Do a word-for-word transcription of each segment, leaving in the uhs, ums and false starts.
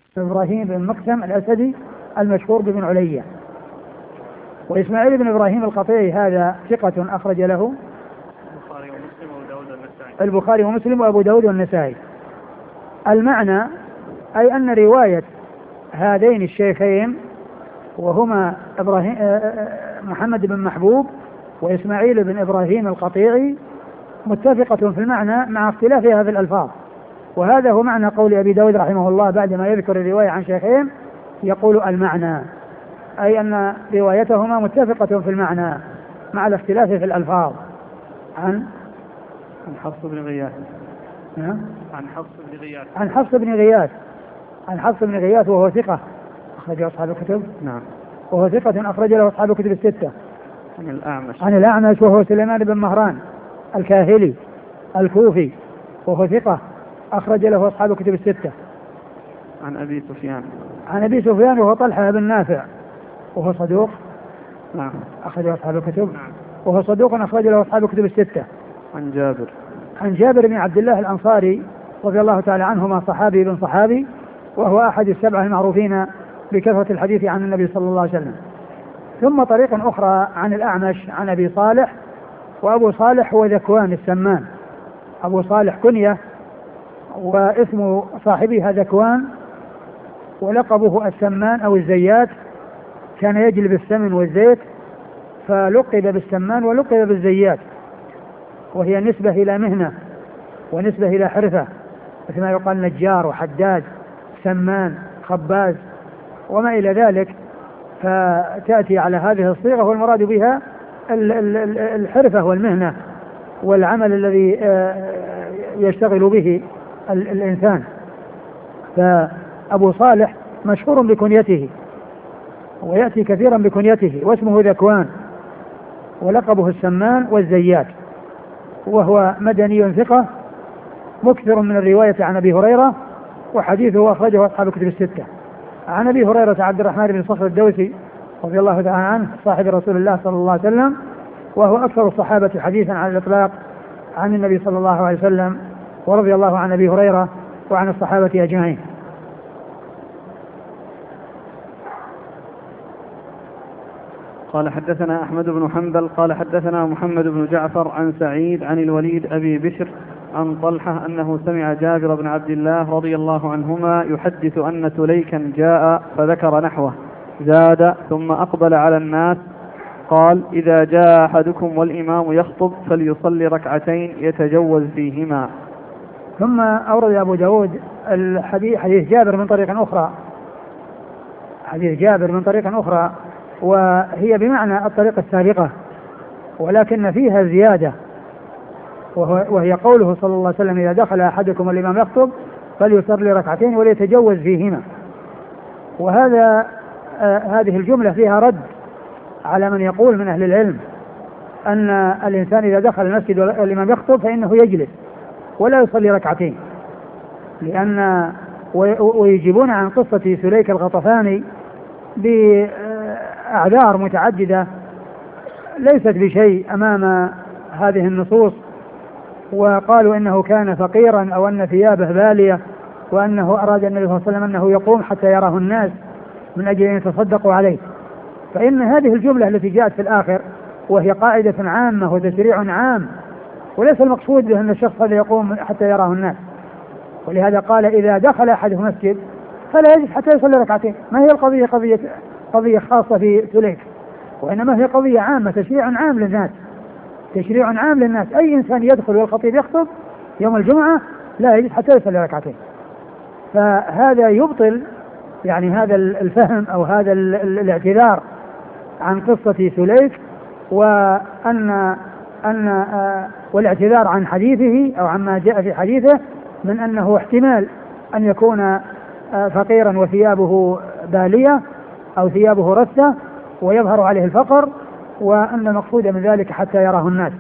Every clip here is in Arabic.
إبراهيم بن مقسم الأسدي المشهور بن علية. وإسماعيل بن إبراهيم القطيعي هذا ثقة أخرج له البخاري ومسلم وأبو داود والنسائي. المعنى أي أن رواية هذين الشيخين وهما إبراهيم محمد بن محبوب وإسماعيل بن إبراهيم القطيعي متفقة في المعنى مع اختلافها في الألفاظ. وهذا هو معنى قول أبي داود رحمه الله بعدما يذكر الرواية عن شيخين يقول المعنى أي أن روايتهما متفقة في المعنى مع الاختلاف في الألفاظ. عن عن حفص بن غياث عن حفص بن غياث عن حفص بن غياث عن حفص بن غياث وهو ثقة أخرج أصحاب الكتب. نعم. وهو ثقة أخرج له أصحاب الكتب الستة. عن الأعمش عن الأعمش وهو سليمان بن مهران الكاهلي الكوفي وهو ثقة أخرج له أصحاب الكتب الستة. عن أبي سفيان عن أبي سفيان وهو طلحة بن نافع وهو صدوق. نعم. أخرج له أصحاب الكتب. نعم. وهو صدوق أخرج له أصحاب الكتب الستة. عن جابر عن جابر بن عبد الله الأنصاري رضي الله تعالى عنهما صحابي بن صحابي وهو أحد السبعة المعروفين بكثرة الحديث عن النبي صلى الله عليه وسلم. ثم طريق أخرى عن الأعمش عن أبي صالح وأبو صالح هو ذكوان السمان. أبو صالح كنية واسم صاحبها ذكوان ولقبه السمان أو الزيات كان يجلب السمن والزيت فلقب بالسمان ولقب بالزيات وهي نسبة إلى مهنة ونسبة إلى حرفة مثل ما يقال نجار وحداد سمان خباز وما إلى ذلك فتأتي على هذه الصيغة والمراد بها الحرفة والمهنة والعمل الذي يشتغل به الإنسان. فأبو صالح مشهور بكنيته ويأتي كثيرا بكنيته واسمه ذكوان ولقبه السمان والزيات وهو مدني ثقة مكثر من الرواية عن أبي هريرة وحديثه أخرجه أصحاب الكتب الستة. عن أبي هريرة عبد الرحمن بن صخر الدوسي رضي الله تعالى عنه صاحب رسول الله صلى الله عليه وسلم وهو أكثر الصحابة حديثا على الإطلاق عن النبي صلى الله عليه وسلم ورضي الله عن أبي هريرة وعن الصحابة أجمعين. قال حدثنا أحمد بن حنبل قال حدثنا محمد بن جعفر عن سعيد عن الوليد أبي بشر عن طلحة أنه سمع جابر بن عبد الله رضي الله عنهما يحدث أن سليكا جاء فذكر نحوه زاد ثم أقبل على الناس قال إذا جاء أحدكم والإمام يخطب فليصلي ركعتين يتجوز فيهما. ثم أورد أبو داود الحديث حديث جابر من طريق أخرى حديث جابر من طريق أخرى وهي بمعنى الطريقة السابقة ولكن فيها زيادة وهي قوله صلى الله عليه وسلم إذا دخل أحدكم والإمام يخطب فليصلي ركعتين وليتجوز فيهما. وهذا آه هذه الجملة فيها رد على من يقول من أهل العلم أن الإنسان إذا دخل المسجد والإمام يخطب فإنه يجلس ولا يصلي ركعتين لأن ويجيبون عن قصة سليك الغطفاني بأعذار متعددة ليست بشيء أمام هذه النصوص وقالوا إنه كان فقيرا أو أن ثيابه بالية وأنه أراد النبي صلى الله عليه وسلم أنه يقوم حتى يراه الناس من أجل أن يتصدقوا عليه. فإن هذه الجملة التي جاءت في الآخر وهي قاعدة عامة وتشريع عام وليس المقصود به أن الشخص هذا يقوم حتى يراه الناس. ولهذا قال إذا دخل أحدهم مسجد فلا يجلس حتى يصلي ركعتين. ما هي القضية قضية قضية خاصة في سليك وإنما هي قضية عامة تشريع عام للناس تشريع عام للناس. أي إنسان يدخل والخطيب يخطب يوم الجمعة لا يجلس حتى يصلي ركعتين. فهذا يبطل يعني هذا الفهم أو هذا الاعتذار عن قصة سليك وأن أن والاعتذار عن حديثه أو عما جاء في حديثه من أنه احتمال أن يكون فقيرا وثيابه بالية أو ثيابه رثة ويظهر عليه الفقر وأن المقصود من ذلك حتى يراه الناس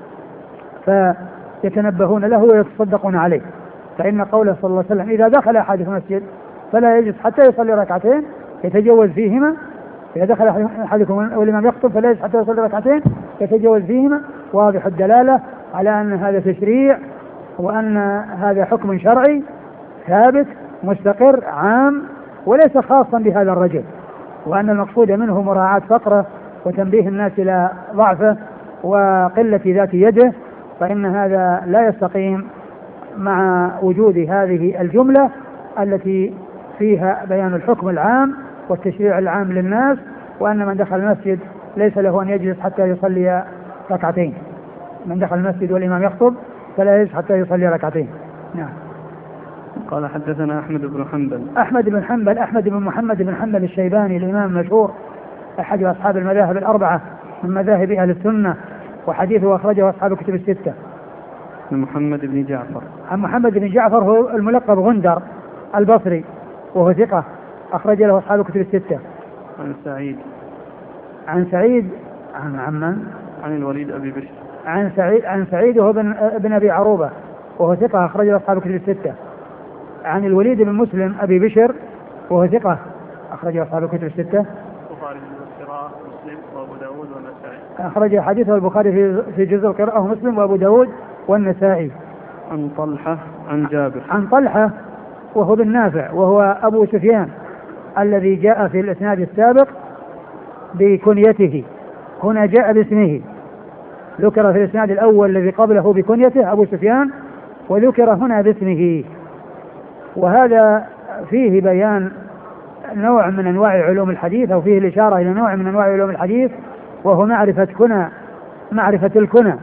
فيتنبهون له ويتصدقون عليه. فإن قوله صلى الله عليه وسلم إذا دخل أحد في المسجد فلا يجلس حتى يصلي ركعتين يتجوز فيهما. إذا دخل أحدكم والإمام يخطب فلا يجلس حتى يصلي ركعتين يتجوز فيهما واضح الدلالة على أن هذا تشريع وأن هذا حكم شرعي ثابت مستقر عام وليس خاصا بهذا الرجل، وأن المقصود منه مراعاة فقره وتنبيه الناس إلى ضعفه وقلة ذات يده، فإن هذا لا يستقيم مع وجود هذه الجملة التي فيها بيان الحكم العام والتشريع العام للناس، وأن من دخل المسجد ليس له أن يجلس حتى يصلي ركعتين. من دخل المسجد والإمام يخطب فلا يجلس حتى يصلي ركعتين. نعم. قال حدثنا أحمد بن حنبل. أحمد بن حنبل أحمد بن محمد بن حنبل الشيباني الإمام المشهور أحد أصحاب المذاهب الأربعة من مذاهب أهل السنة، وحديثه أخرجه أصحاب الكتب الستة. محمد بن جعفر. عن محمد بن جعفر هو الملقب غندر البصري وهو ثقة أخرج له أصحاب الكتب الستة. عن سعيد. عن سعيد عن عمن عن الوليد أبي بشر. عن سعيد عن سعيد وهو بن, بن أبي عروبة وهو ثقة أخرج له أصحاب الكتب الستة. عن الوليد بن مسلم أبي بشر وهو ثقة أخرج له أصحاب الكتب الستة. البخاري في القراءة مسلم وأبو داود والنسائي. أخرج حديثه البخاري في في جزء القراءة ومسلم وأبو داود والنسائي. عن طلحة عن جابر. عن طلحة وهو بن نافع وهو أبو سفيان الذي جاء في الإسناد السابق بكنيته، هنا جاء باسمه. ذكر في الإسناد الأول الذي قبله بكنيته أبو سفيان، وذكر هنا باسمه، وهذا فيه بيان نوع من أنواع علوم الحديث، أو فيه الإشارة إلى نوع من أنواع علوم الحديث، وهو معرفة كنى معرفة الكنى،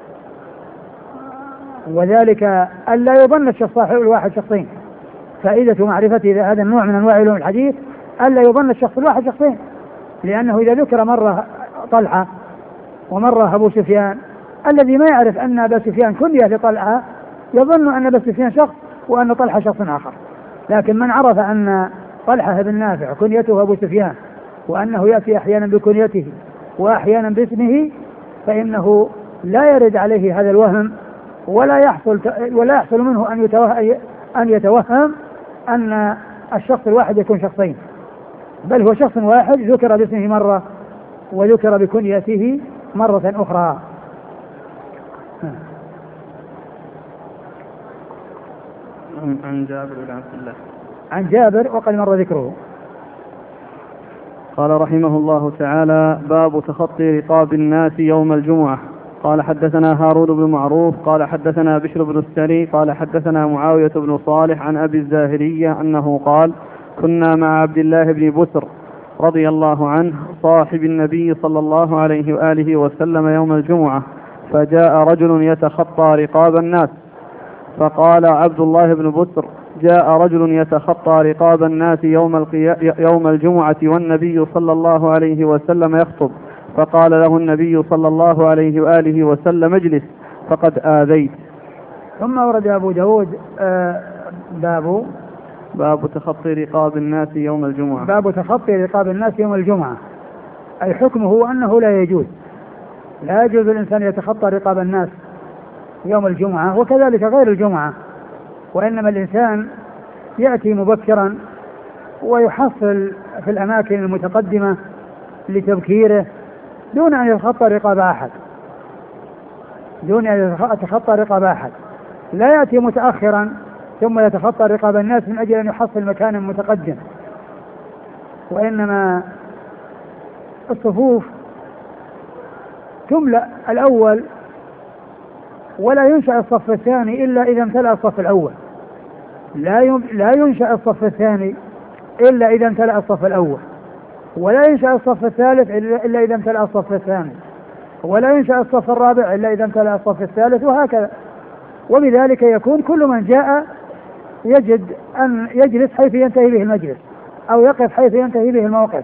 وذلك ألا يظن الشخص صاحب الواحد شخصين. فائدة معرفة هذا النوع من أنواع علوم الحديث ألا يظن الشخص الواحد شخصين، لأنه إذا ذكر مرة طلحة ومرة أبو سفيان، الذي ما يعرف أن أبا سفيان كنية لطلحة يظن أن أبا سفيان شخص وأن طلحة شخص آخر. لكن من عرف أن طلحة بن نافع كنيته أبو سفيان، وأنه يأتي أحيانا بكنيته وأحيانا باسمه، فإنه لا يرد عليه هذا الوهم، ولا يحصل ولا يحصل منه أن يتوهم أن يتوهم أن الشخص الواحد يكون شخصين، بل هو شخص واحد ذكر باسمه مرة وذكر بكنيته مرة أخرى. عن جابر بن عبد الله. عن جابر وقد مر ذكره. قال رحمه الله تعالى: باب تخطي رقاب الناس يوم الجمعة. قال حدثنا هارون بن معروف قال حدثنا بشر بن السري قال حدثنا معاوية بن صالح عن أبي الزاهرية أنه قال: كنا مع عبد الله بن بسر رضي الله عنه صاحب النبي صلى الله عليه وآله وسلم يوم الجمعة، فجاء رجل يتخطى رقاب الناس، فقال عبد الله بن بسر: جاء رجل يتخطى رقاب الناس يوم, القيا... يوم الجمعة والنبي صلى الله عليه وسلم يخطب، فقال له النبي صلى الله عليه وآله وسلم: اجلس فقد آذيت. ثم ورد أبو داود آه باب باب تخطي رقاب الناس يوم الجمعة. باب تخطي رقاب الناس يوم الجمعة، أي حكمه أنه لا يجوز لا يجوز الإنسان يتخطى رقاب الناس يوم الجمعة، وكذلك غير الجمعة، وإنما الإنسان يأتي مبكرا ويحصل في الأماكن المتقدمة لتبكيره دون أن يتخطى رقاب أحد دون أن يتخطى رقاب أحد لا يأتي متأخرا ثم يتخطى رقاب الناس من أجل أن يحصل مكانا متقدم، وإنما الصفوف تملأ الأول ولا ينشأ الصف الثاني إلا إذا امتلأ الصف الأول، لا لا ينشأ الصف الثاني إلا إذا امتلأ الصف الأول، ولا ينشأ الصف الثالث إلا إذا امتلأ الصف الثاني، ولا ينشأ الصف الرابع إلا إذا امتلأ الصف الثالث، وهكذا. وبذلك يكون كل من جاء يجد أن يجلس حيث ينتهي به المجلس أو يقف حيث ينتهي به الموقف.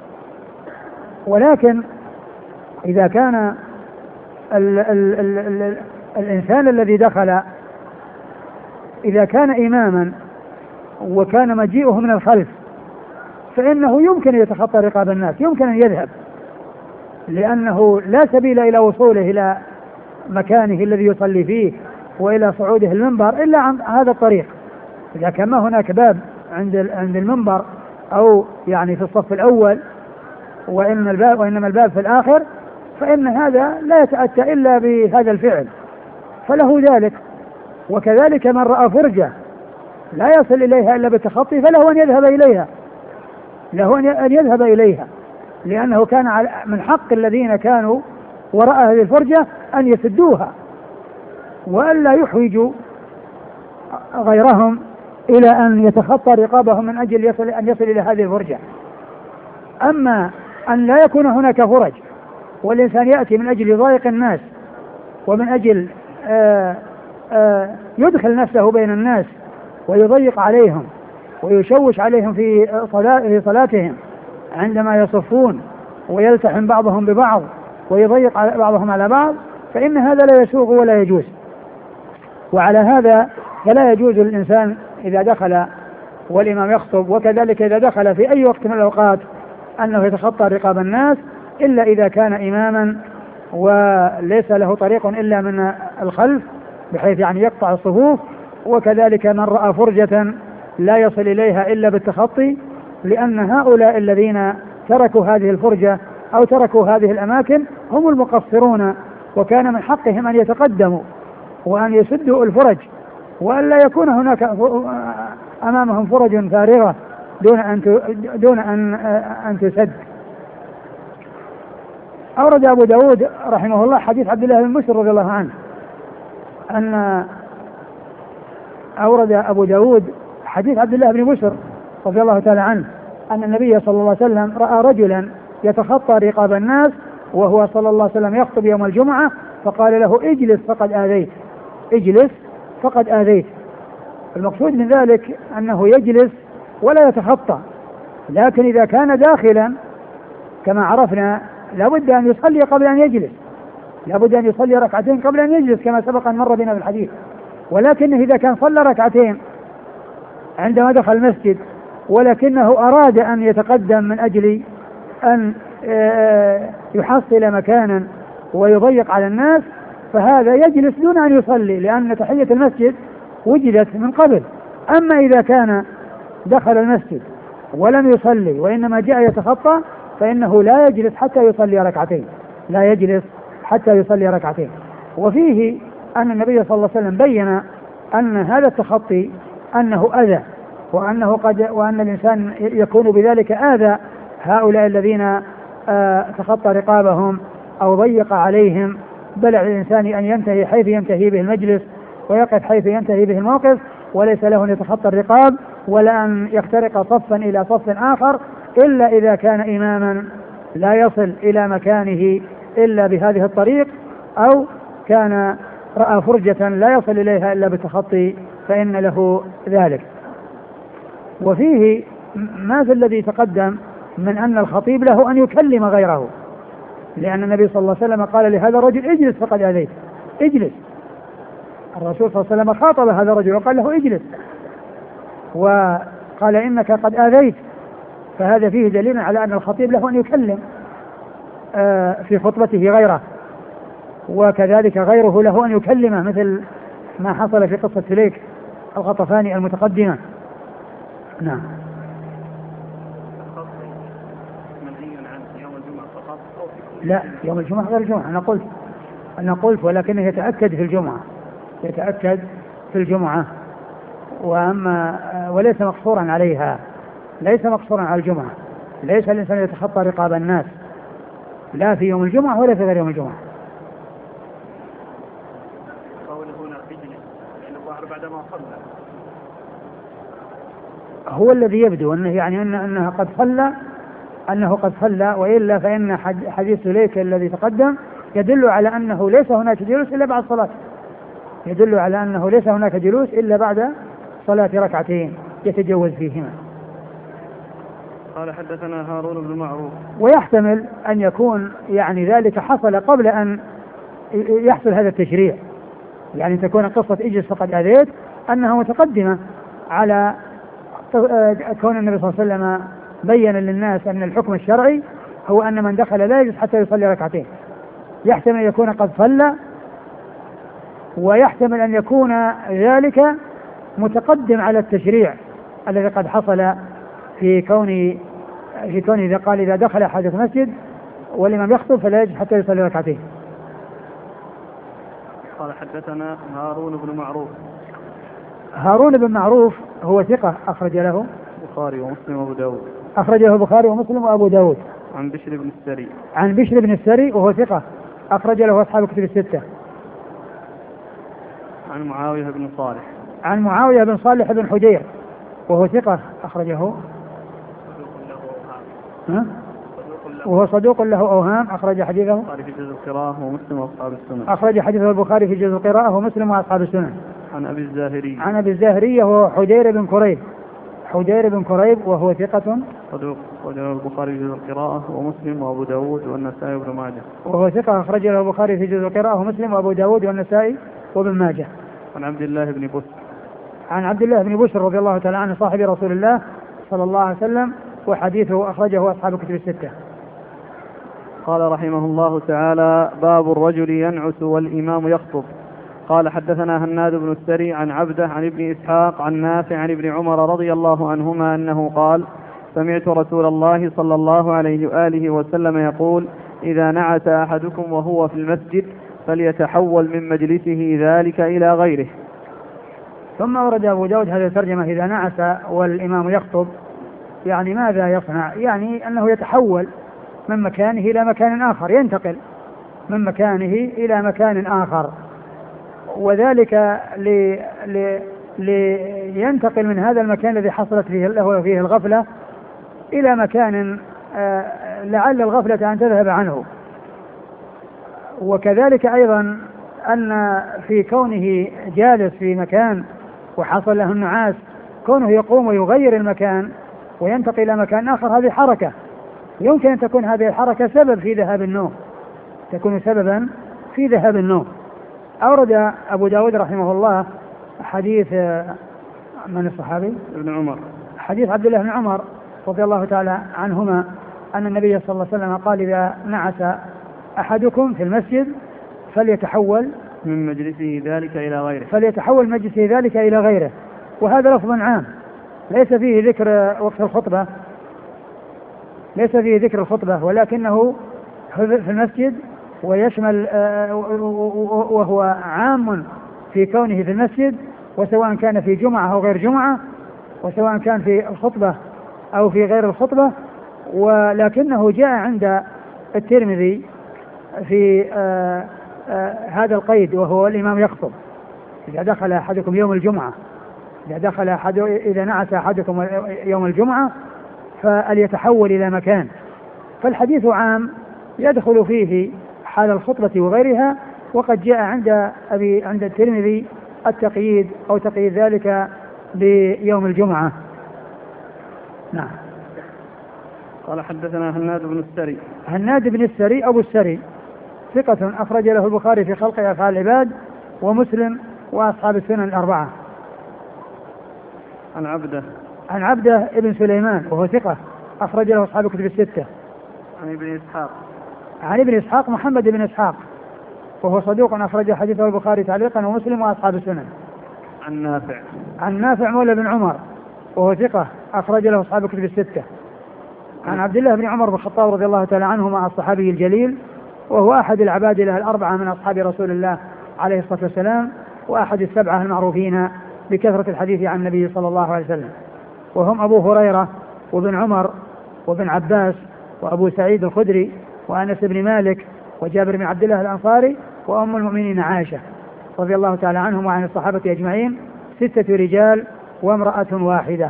ولكن إذا كان ال ال ال ال الإنسان الذي دخل إذا كان إماما وكان مجيئه من الخلف، فإنه يمكن يتخطى رقاب الناس، يمكن أن يذهب، لأنه لا سبيل إلى وصوله إلى مكانه الذي يصلي فيه وإلى صعوده المنبر إلا عن هذا الطريق. إذا كان ما هناك باب عند عند المنبر أو يعني في الصف الأول وإن الباب وإنما الباب في الآخر، فإن هذا لا يتأتى إلا بهذا الفعل، فله ذلك. وكذلك من رأى فرجة لا يصل إليها إلا بالتخطي فله أن يذهب إليها له أن يذهب إليها، لأنه كان من حق الذين كانوا وراء هذه الفرجة أن يسدوها وألا يحوجوا غيرهم إلى أن يتخطى رقابهم من أجل يصل أن يصل إلى هذه الفرجة. أما أن لا يكون هناك فرج والإنسان يأتي من أجل يضايق الناس ومن أجل آآ آآ يدخل نفسه بين الناس ويضيق عليهم ويشوش عليهم في صلاتهم عندما يصفون ويلتحم بعضهم ببعض ويضيق بعضهم على بعض، فإن هذا لا يسوغ ولا يجوز. وعلى هذا فلا يجوز للإنسان إذا دخل والإمام يخطب وكذلك إذا دخل في أي وقت من الأوقات أنه يتخطى رقاب الناس، إلا إذا كان إماما وليس له طريق إلا من الخلف بحيث يعني يقطع الصفوف، وكذلك من رأى فرجة لا يصل إليها إلا بالتخطي، لأن هؤلاء الذين تركوا هذه الفرجة أو تركوا هذه الأماكن هم المقصرون، وكان من حقهم أن يتقدموا وأن يسدوا الفرج وأن لا يكون هناك أمامهم فرج فارغة دون أن دون أن أن تسد. أورد أبو داود رحمه الله حديث عبد الله بن بشر رضي الله عنه أن أورد أبو داود حديث عبد الله بن بشر رضي الله تعالى عنه أن النبي صلى الله عليه وسلم رأى رجلا يتخطى رقاب الناس وهو صلى الله عليه وسلم يخطب يوم الجمعة، فقال له اجلس فقد آذيت، اجلس فقد آذيت. المقصود من ذلك أنه يجلس ولا يتخطى، لكن إذا كان داخلا كما عرفنا لابد أن يصلي قبل أن يجلس، لابد أن يصلي ركعتين قبل أن يجلس كما سبق أن مر بنا في الحديث. ولكنه إذا كان صلى ركعتين عندما دخل المسجد ولكنه أراد أن يتقدم من أجل أن يحصل مكانا ويضيق على الناس، فهذا يجلس دون أن يصلي، لأن تحية المسجد وجدت من قبل. أما إذا كان دخل المسجد ولم يصلي وإنما جاء يتخطى فإنه لا يجلس حتى يصلي ركعتين، لا يجلس حتى يصلي ركعتين. وفيه أن النبي صلى الله عليه وسلم بين أن هذا التخطي أنه أذى، وأنه قد وأن الإنسان يكون بذلك آذى هؤلاء الذين آه تخطى رقابهم أو ضيق عليهم، بل على الإنسان أن ينتهي حيث ينتهي به المجلس ويقف حيث ينتهي به الموقف، وليس له أن يتخطى الرقاب ولا أن يخترق صفا إلى صف آخر إلا إذا كان إماما لا يصل إلى مكانه إلا بهذه الطريق، أو كان رأى فرجة لا يصل إليها إلا بالتخطي فإن له ذلك. وفيه ماذا الذي تقدم من أن الخطيب له أن يكلم غيره، لأن النبي صلى الله عليه وسلم قال لهذا الرجل اجلس فقد آذيت، اجلس. الرسول صلى الله عليه وسلم خاطب هذا الرجل وقال له اجلس، وقال إنك قد آذيت، فهذا فيه دليل على أن الخطيب له أن يكلم في خطبته غيره، وكذلك غيره له أن يكلمه، مثل ما حصل في قصة سليك الغطفاني المتقدمة. نعم. لا، يوم الجمعة غير الجمعة، أنا قلت أنا قلت ولكنه يتأكد في الجمعة، يتأكد في الجمعة، وأما وليس مقصورا عليها، ليس مقصورا على الجمعة، ليس الإنسان يتخطى رقاب الناس لا في يوم الجمعة ولا في غير يوم الجمعة. هو الذي يبدو أنه يعني أنه, أنه قد صلى أنه قد صلى وإلا فإن حديث سليك الذي تقدم يدل على أنه ليس هناك جلوس إلا بعد الصلاة، يدل على أنه ليس هناك جلوس إلا بعد صلاة ركعتين يتجوز فيهما. قال حدثنا هارون بن معروف. ويحتمل أن يكون يعني ذلك حصل قبل أن يحصل هذا التشريع، يعني تكون قصة اجلس فقد آذيت أنها متقدمة على كون النبي صلى الله عليه وسلم بين للناس أن الحكم الشرعي هو أن من دخل لا يجلس حتى يصلي ركعتين. يحتمل أن يكون قد صلى، ويحتمل أن يكون ذلك متقدم على التشريع الذي قد حصل في كون في كون إذا قال إذا دخل أحد المسجد والإمام يخطب فلا يجلس حتى يصلي ركعتين. قال حدثنا هارون بن معروف. هارون بن معروف هو ثقة أخرج له البخاري ومسلم وأبو داود. أخرجه البخاري ومسلم وأبو داود. عن بشر بن السري. عن بشر بن السري وهو ثقة أخرج له أصحاب الكتب الستة. عن معاوية بن صالح. عن معاوية بن صالح بن حجير وهو ثقة أخرجه. ها؟ وهو صدوق له أوهام أخرج حديثه البخاري في جزء القراءة ومسلم وأصحاب السنن. أخرج حديثه البخاري في جزء القراءة ومسلم وأصحاب السنن. عن أبي الزاهري. عن أبي الزاهري وهو حجير بن كريب. حجير بن كريب وهو ثقة صدوق أخرج له البخاري في جزء القراءة ومسلم وأبو داود والنسائي وابن ماجه. وهو ثقة أخرج له البخاري في جزء القراءة ومسلم وأبو داود والنسائي وابن ماجه. عن عبد الله بن بسر. عن عبد الله بن بسر رضي الله تعالى عنه صاحب رسول الله صلى الله عليه وسلم وحديثه أخرجه أصحاب الكتب الستة. قال رحمه الله تعالى: باب الرجل ينعس والإمام يخطب. قال حدثنا هناد بن السري عن عبده عن ابن إسحاق عن نافع عن ابن عمر رضي الله عنهما أنه قال: سمعت رسول الله صلى الله عليه وآله وسلم يقول: إذا نعس أحدكم وهو في المسجد فليتحول من مجلسه ذلك إلى غيره. ثم ورد أبو داود هذه الترجمة: إذا نعس والإمام يخطب، يعني ماذا يصنع؟ يعني أنه يتحول من مكانه إلى مكان آخر، ينتقل من مكانه إلى مكان آخر، وذلك لي لي لينتقل من هذا المكان الذي حصلت فيه له فيه الغفلة إلى مكان لعل الغفلة أن تذهب عنه. وكذلك أيضا أن في كونه جالس في مكان وحصل له النعاس، كونه يقوم ويغير المكان وينتقل إلى مكان آخر، هذه حركة يمكن أن تكون هذه الحركة سبب في ذهاب النوم، تكون سببا في ذهاب النوم. أورد أبو داود رحمه الله حديث من الصحابي؟ ابن عمر. حديث عبد الله بن عمر رضي الله تعالى عنهما أن النبي صلى الله عليه وسلم قال: إذا نعس أحدكم في المسجد فليتحول من مجلسه ذلك إلى غيره فليتحول مجلسه ذلك إلى غيره. وهذا لفظ عام ليس فيه ذكر وقت الخطبة، ليس فيه ذكر الخطبة، ولكنه في المسجد، ويشمل وهو عام في كونه في المسجد، وسواء كان في جمعة أو غير جمعة، وسواء كان في الخطبة أو في غير الخطبة. ولكنه جاء عند الترمذي في آآ آآ هذا القيد، وهو الإمام يخطب: إذا دخل أحدكم يوم الجمعة إذا دخل أحد إذا نعس أحدكم يوم الجمعة فليتحول إلى مكان. فالحديث عام يدخل فيه حال الخطبة وغيرها، وقد جاء عند أبي عند الترمذي التقييد أو تقييد ذلك بيوم الجمعة. نعم. قال حدثنا هناد بن السري. هناد بن السري أبو السري ثقة أخرج له البخاري في خلق أفعال العباد ومسلم وأصحاب السنن الأربعة. عن عبده عن عبده ابن سليمان وهو ثقة أخرج له أصحاب الكتب الستة. عن ابن إسحاق عن ابن إسحاق محمد بن إسحاق وهو صدوق أخرج حديثه البخاري تعليقا ومسلم وأصحاب السنن. عن نافع عن نافع مولى بن عمر وهو ثقة أخرج له أصحاب الكتب الستة. عن عبد الله بن عمر بن الخطاب رضي الله تعالى عنهما الصحابي الجليل، وهو أحد العبادلة الأربعة من أصحاب رسول الله عليه الصلاة والسلام، وأحد السبعة المعروفين بكثرة الحديث عن النبي صلى الله عليه وسلم، وهم أبو هريرة وابن عمر وابن عباس وأبو سعيد الخدري وأنس بن مالك وجابر بن عبد الله الأنصاري وأم المؤمنين عائشة رضي الله تعالى عنهم وعن الصحابة أجمعين، ستة رجال وامرأة واحدة.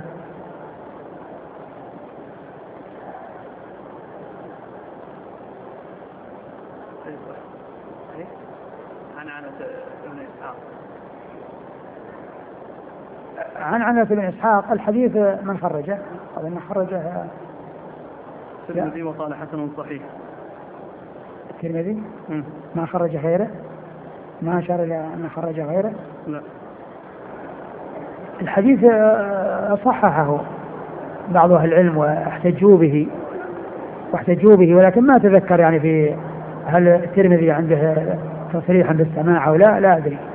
عن عنس بن إسحاق الحديث من خرجه؟ قال إن خرجه الترمذي وقال حسن صحيح. الترمذي ما خرج غيره، ما أشار إلى أن خرج غيره. لا. الحديث صححه بعض أهل العلم واحتجوا به واحتجوا به ولكن ما تذكر يعني في هل الترمذي عنده تصريحا بالسماع أو لا، لا أدري.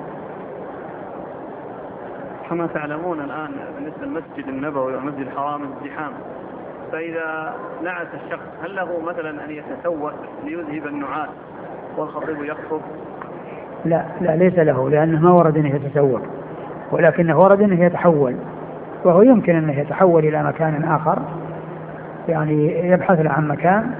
كما تعلمون الآن بالنسبة للمسجد النبوي والمسجد الحرام ازدحام، فإذا نعس الشخص هل له مثلا أن يتسوق ليذهب النعاس والخطيب يخطب؟ لا لا ليس له، لأنه ما ورد أنه يتسوق، ولكنه ورد أنه يتحول، وهو يمكن أنه يتحول إلى مكان آخر يعني يبحث له عن مكان.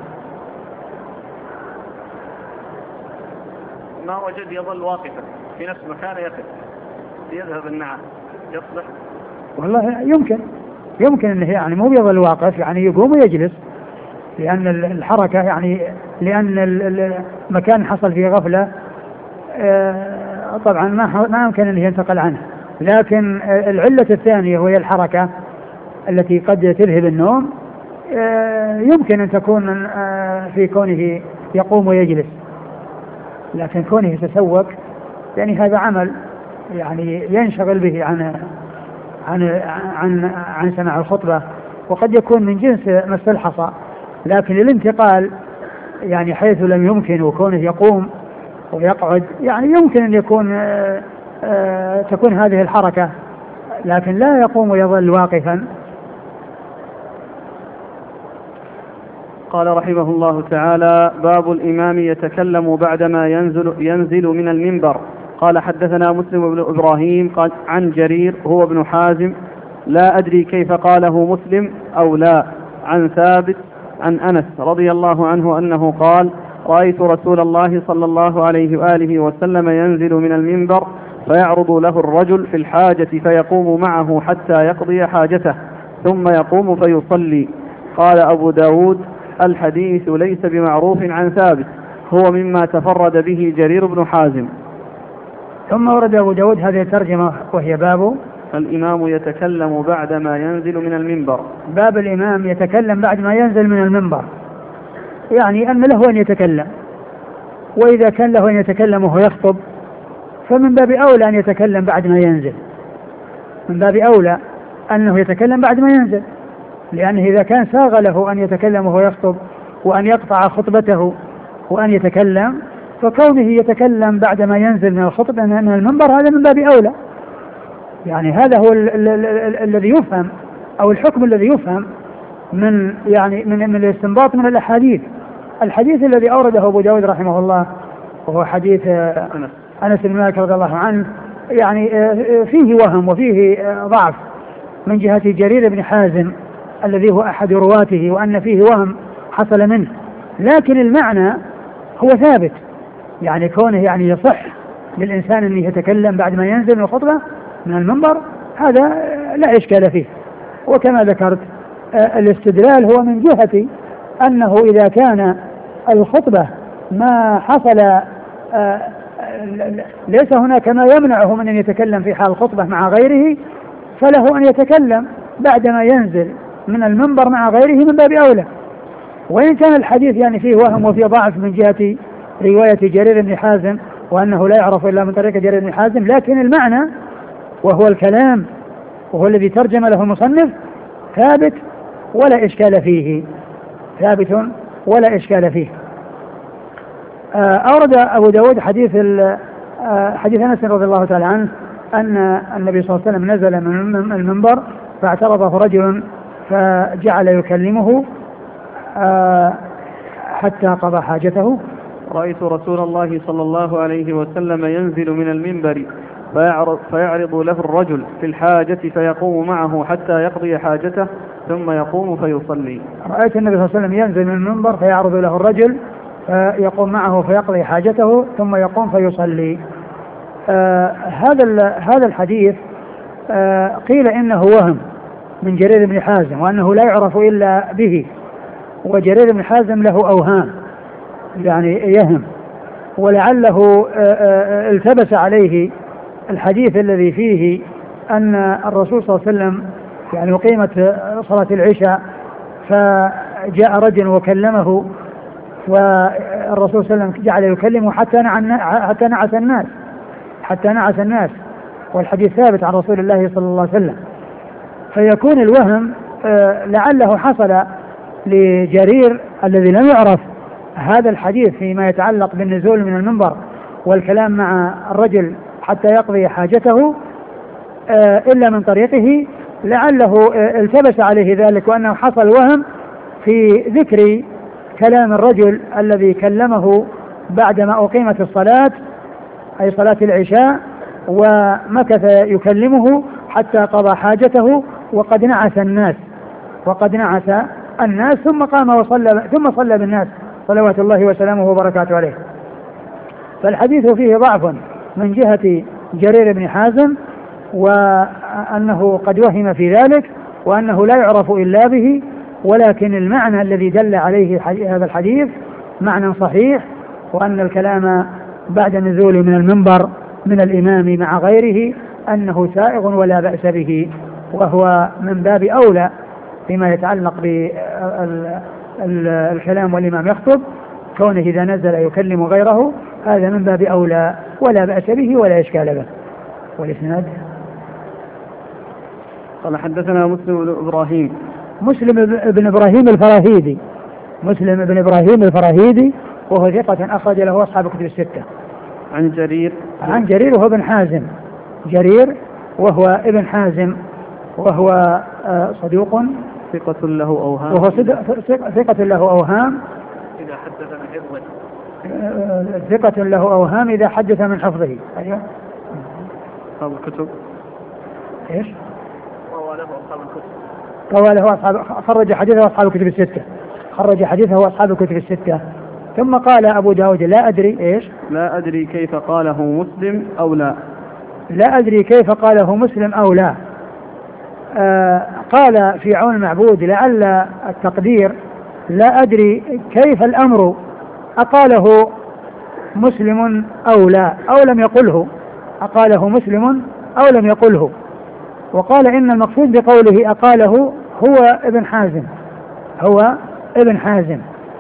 ما وجد يظل واقفا في نفس مكان يقف يذهب النعم يصلح؟ والله يمكن يمكن انه يعني مو بيظل واقف، يعني يقوم ويجلس، لان الحركة يعني لان المكان حصل فيه غفلة طبعا ما ما يمكن انه ينتقل عنه. لكن العلة الثانية وهي الحركة التي قد تذهب النوم يمكن ان تكون في كونه يقوم ويجلس، لكن كونه يتسوق يعني هذا عمل يعني ينشغل به عن عن عن عن سماع الخطبة، وقد يكون من جنس مس الحصى. لكن الانتقال يعني حيث لم يمكن وكونه يقوم ويقعد يعني يمكن أن يكون آآ آآ تكون هذه الحركة، لكن لا يقوم ويظل واقفا. قال رحمه الله تعالى: باب الإمام يتكلم بعدما ينزل, ينزل من المنبر. قال حدثنا مسلم بن إبراهيم قال عن جرير هو ابن حازم لا أدري كيف قاله مسلم أو لا، عن ثابت عن أنس رضي الله عنه أنه قال: رأيت رسول الله صلى الله عليه وآله وسلم ينزل من المنبر فيعرض له الرجل في الحاجة فيقوم معه حتى يقضي حاجته ثم يقوم فيصلي. قال أبو داود: الحديث ليس بمعروف عن ثابت، هو مما تفرد به جرير بن حازم. ثم ورد أبو داود هذه الترجمة وهي باب الإمام يتكلم بعدما ينزل من المنبر. باب الإمام يتكلم بعد ما ينزل من المنبر، يعني أن له أن يتكلم، وإذا كان له أن يتكلم وهو يخطب فمن باب أولى أن يتكلم بعد ما ينزل، من باب أولى أنه يتكلم بعد ما ينزل، لأنه إذا كان ساغ له أن يتكلم وهو يخطب وأن يقطع خطبته وأن يتكلم، فكونه يتكلم بعد ما ينزل من الخطبة من المنبر هذا من باب أولى. يعني هذا هو الذي يفهم أو الحكم الذي يفهم من يعني من من الاستنباط من الأحاديث. الحديث الذي أورده أبو داود رحمه الله وهو حديث أنس بن مالك رضي الله عنه يعني فيه وهم وفيه ضعف من جهة جرير بن حازم الذي هو أحد رواته، وأن فيه وهم حصل منه، لكن المعنى هو ثابت. يعني كونه يعني يصح للإنسان أن يتكلم بعد ما ينزل من الخطبة من المنبر هذا لا إشكال فيه. وكما ذكرت الاستدلال هو من جهة أنه إذا كان الخطبة ما حصل ليس هناك ما يمنعه من أن يتكلم في حال الخطبة مع غيره، فله أن يتكلم بعدما ينزل من المنبر مع غيره من باب أولى. وإن كان الحديث يعني فيه وهم وفيه ضعف من جهة رواية جرير بن حازم وأنه لا يعرف إلا من طريق جرير بن حازم، لكن المعنى وهو الكلام وهو الذي ترجم له المصنف ثابت ولا إشكال فيه، ثابت ولا إشكال فيه. أورد أبو داود حديث حديث أنس رضي الله تعالى عنه أن النبي صلى الله عليه وسلم نزل من المنبر فاعترضه رجل فجعل يكلمه حتى قضى حاجته. رأيت رسول الله صلى الله عليه وسلم ينزل من المنبر فيعرض, فيعرض له الرجل في الحاجة فيقوم معه حتى يقضي حاجته ثم يقوم فيصلي. رأيت النبي صلى الله عليه وسلم ينزل من المنبر فيعرض له الرجل فيقوم معه فيقضي حاجته ثم يقوم فيصلي. آه هذا هذا الحديث آه قيل إنه وهم من جرير بن حازم وأنه لا يعرف إلا به، وجرير بن حازم له أوهام يعني يهم، ولعله آه آه التبس عليه الحديث الذي فيه أن الرسول صلى الله عليه وسلم يعني أقيمت صلاة العشاء فجاء رجل وكلمه، والرسول صلى الله عليه وسلم جعل يكلمه حتى حتى نعس الناس حتى نعس الناس والحديث ثابت عن رسول الله صلى الله عليه وسلم. فيكون الوهم لعله حصل لجرير الذي لم يعرف هذا الحديث فيما يتعلق بالنزول من المنبر والكلام مع الرجل حتى يقضي حاجته إلا من طريقه، لعله التبس عليه ذلك وأنه حصل وهم في ذكر كلام الرجل الذي كلمه بعدما أقيمت الصلاة أي صلاة العشاء، ومكث يكلمه حتى قضى حاجته وقد نعس الناس وقد نعس الناس ثم قام وصلى ثم صلى بالناس صلوات الله وسلامه وبركاته عليه. فالحديث فيه ضعف من جهة جرير بن حازم، وأنه قد وهم في ذلك، وأنه لا يعرف إلا به، ولكن المعنى الذي دل عليه هذا الحديث معنى صحيح، وأن الكلام بعد النزول من المنبر من الإمام مع غيره أنه سائغ ولا بأس به، وهو من باب أولى فيما يتعلق بالكلام والإمام يخطب، كونه إذا نزل يكلم غيره هذا من باب أولى ولا بأس به ولا إشكال به. والإسناد قال حدثنا مسلم بن إبراهيم مسلم بن إبراهيم الفراهيدي مسلم بن إبراهيم الفراهيدي وهو ثقة أخرج له أصحاب الكتب الستة. عن جرير عن جرير وهو ابن حازم جرير وهو ابن حازم وهو صدوق ثقة له أوهام وهو ثقة له أوهام إذا حدث من حفظه ثقة له أوهام إذا حدث من حفظه. أيوة. أصحاب الكتب إيش؟ روى له أصحاب الكتب روى له أصحاب خرج حديثه أصحاب الكتب الستة خرج حديثه أصحاب الكتب الستة. ثم قال أبو داود لا أدري إيش لا أدري كيف قاله مسلم أو لا لا أدري كيف قاله مسلم أو لا. آه قال في عون المعبود لعل التقدير لا أدري كيف الأمر أقاله مسلم أو لا أو لم يقله أقاله مسلم أو لم يقله. وقال إن المقصود بقوله أقاله هو ابن حازم هو ابن حازم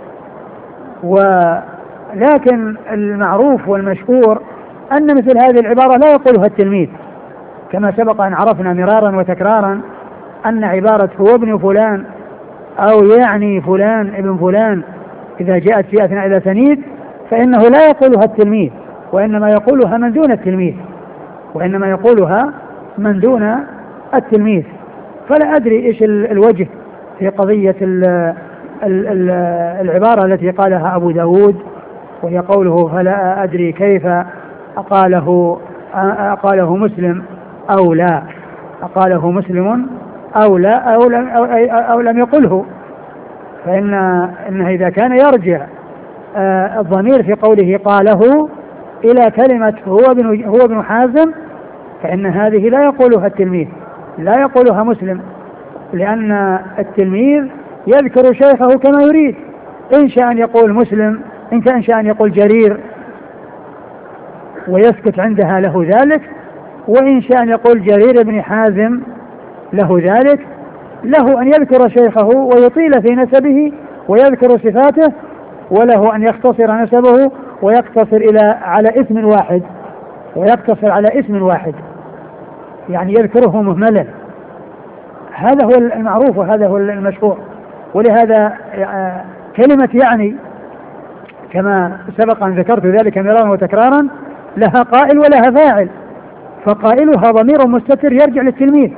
ولكن المعروف والمشهور أن مثل هذه العبارة لا يقولها التلميذ، كما سبق أن عرفنا مرارا وتكرارا أن عبارة هو ابن فلان أو يعني فلان ابن فلان إذا جاءت في أثناء الأسانيد فإنه لا يقولها التلميذ، وإنما يقولها من دون التلميذ وإنما يقولها من دون التلميذ. فلا أدري إيش الوجه في قضية ال ال ال العبارة التي قالها أبو داود وهي قوله فلا أدري كيف أقاله أقاله مسلم أو لا أقاله مسلم أو لا أو لم, أو, أو لم يقله. فإن إنه إذا كان يرجع الضمير في قوله قاله إلى كلمة هو ابن هو ابن حازم فإن هذه لا يقولها التلميذ لا يقولها مسلم، لأن التلميذ يذكر شيخه كما يريد، إن شاء أن يقول مسلم إن كان شاء أن يقول جرير ويسكت عندها له ذلك، وإن شاء أن يقول جرير بن حازم له ذلك. له أن يذكر شيخه ويطيل في نسبه ويذكر صفاته، وله أن يختصر نسبه ويقتصر إلى على اسم واحد ويقتصر على اسم واحد يعني يذكره مهملا. هذا هو المعروف وهذا هو المشهور. ولهذا كلمة يعني كما سبق أن ذكرت ذلك مرارا وتكرارا لها قائل ولها فاعل، فقائلها ضمير مستتر يرجع للتلميذ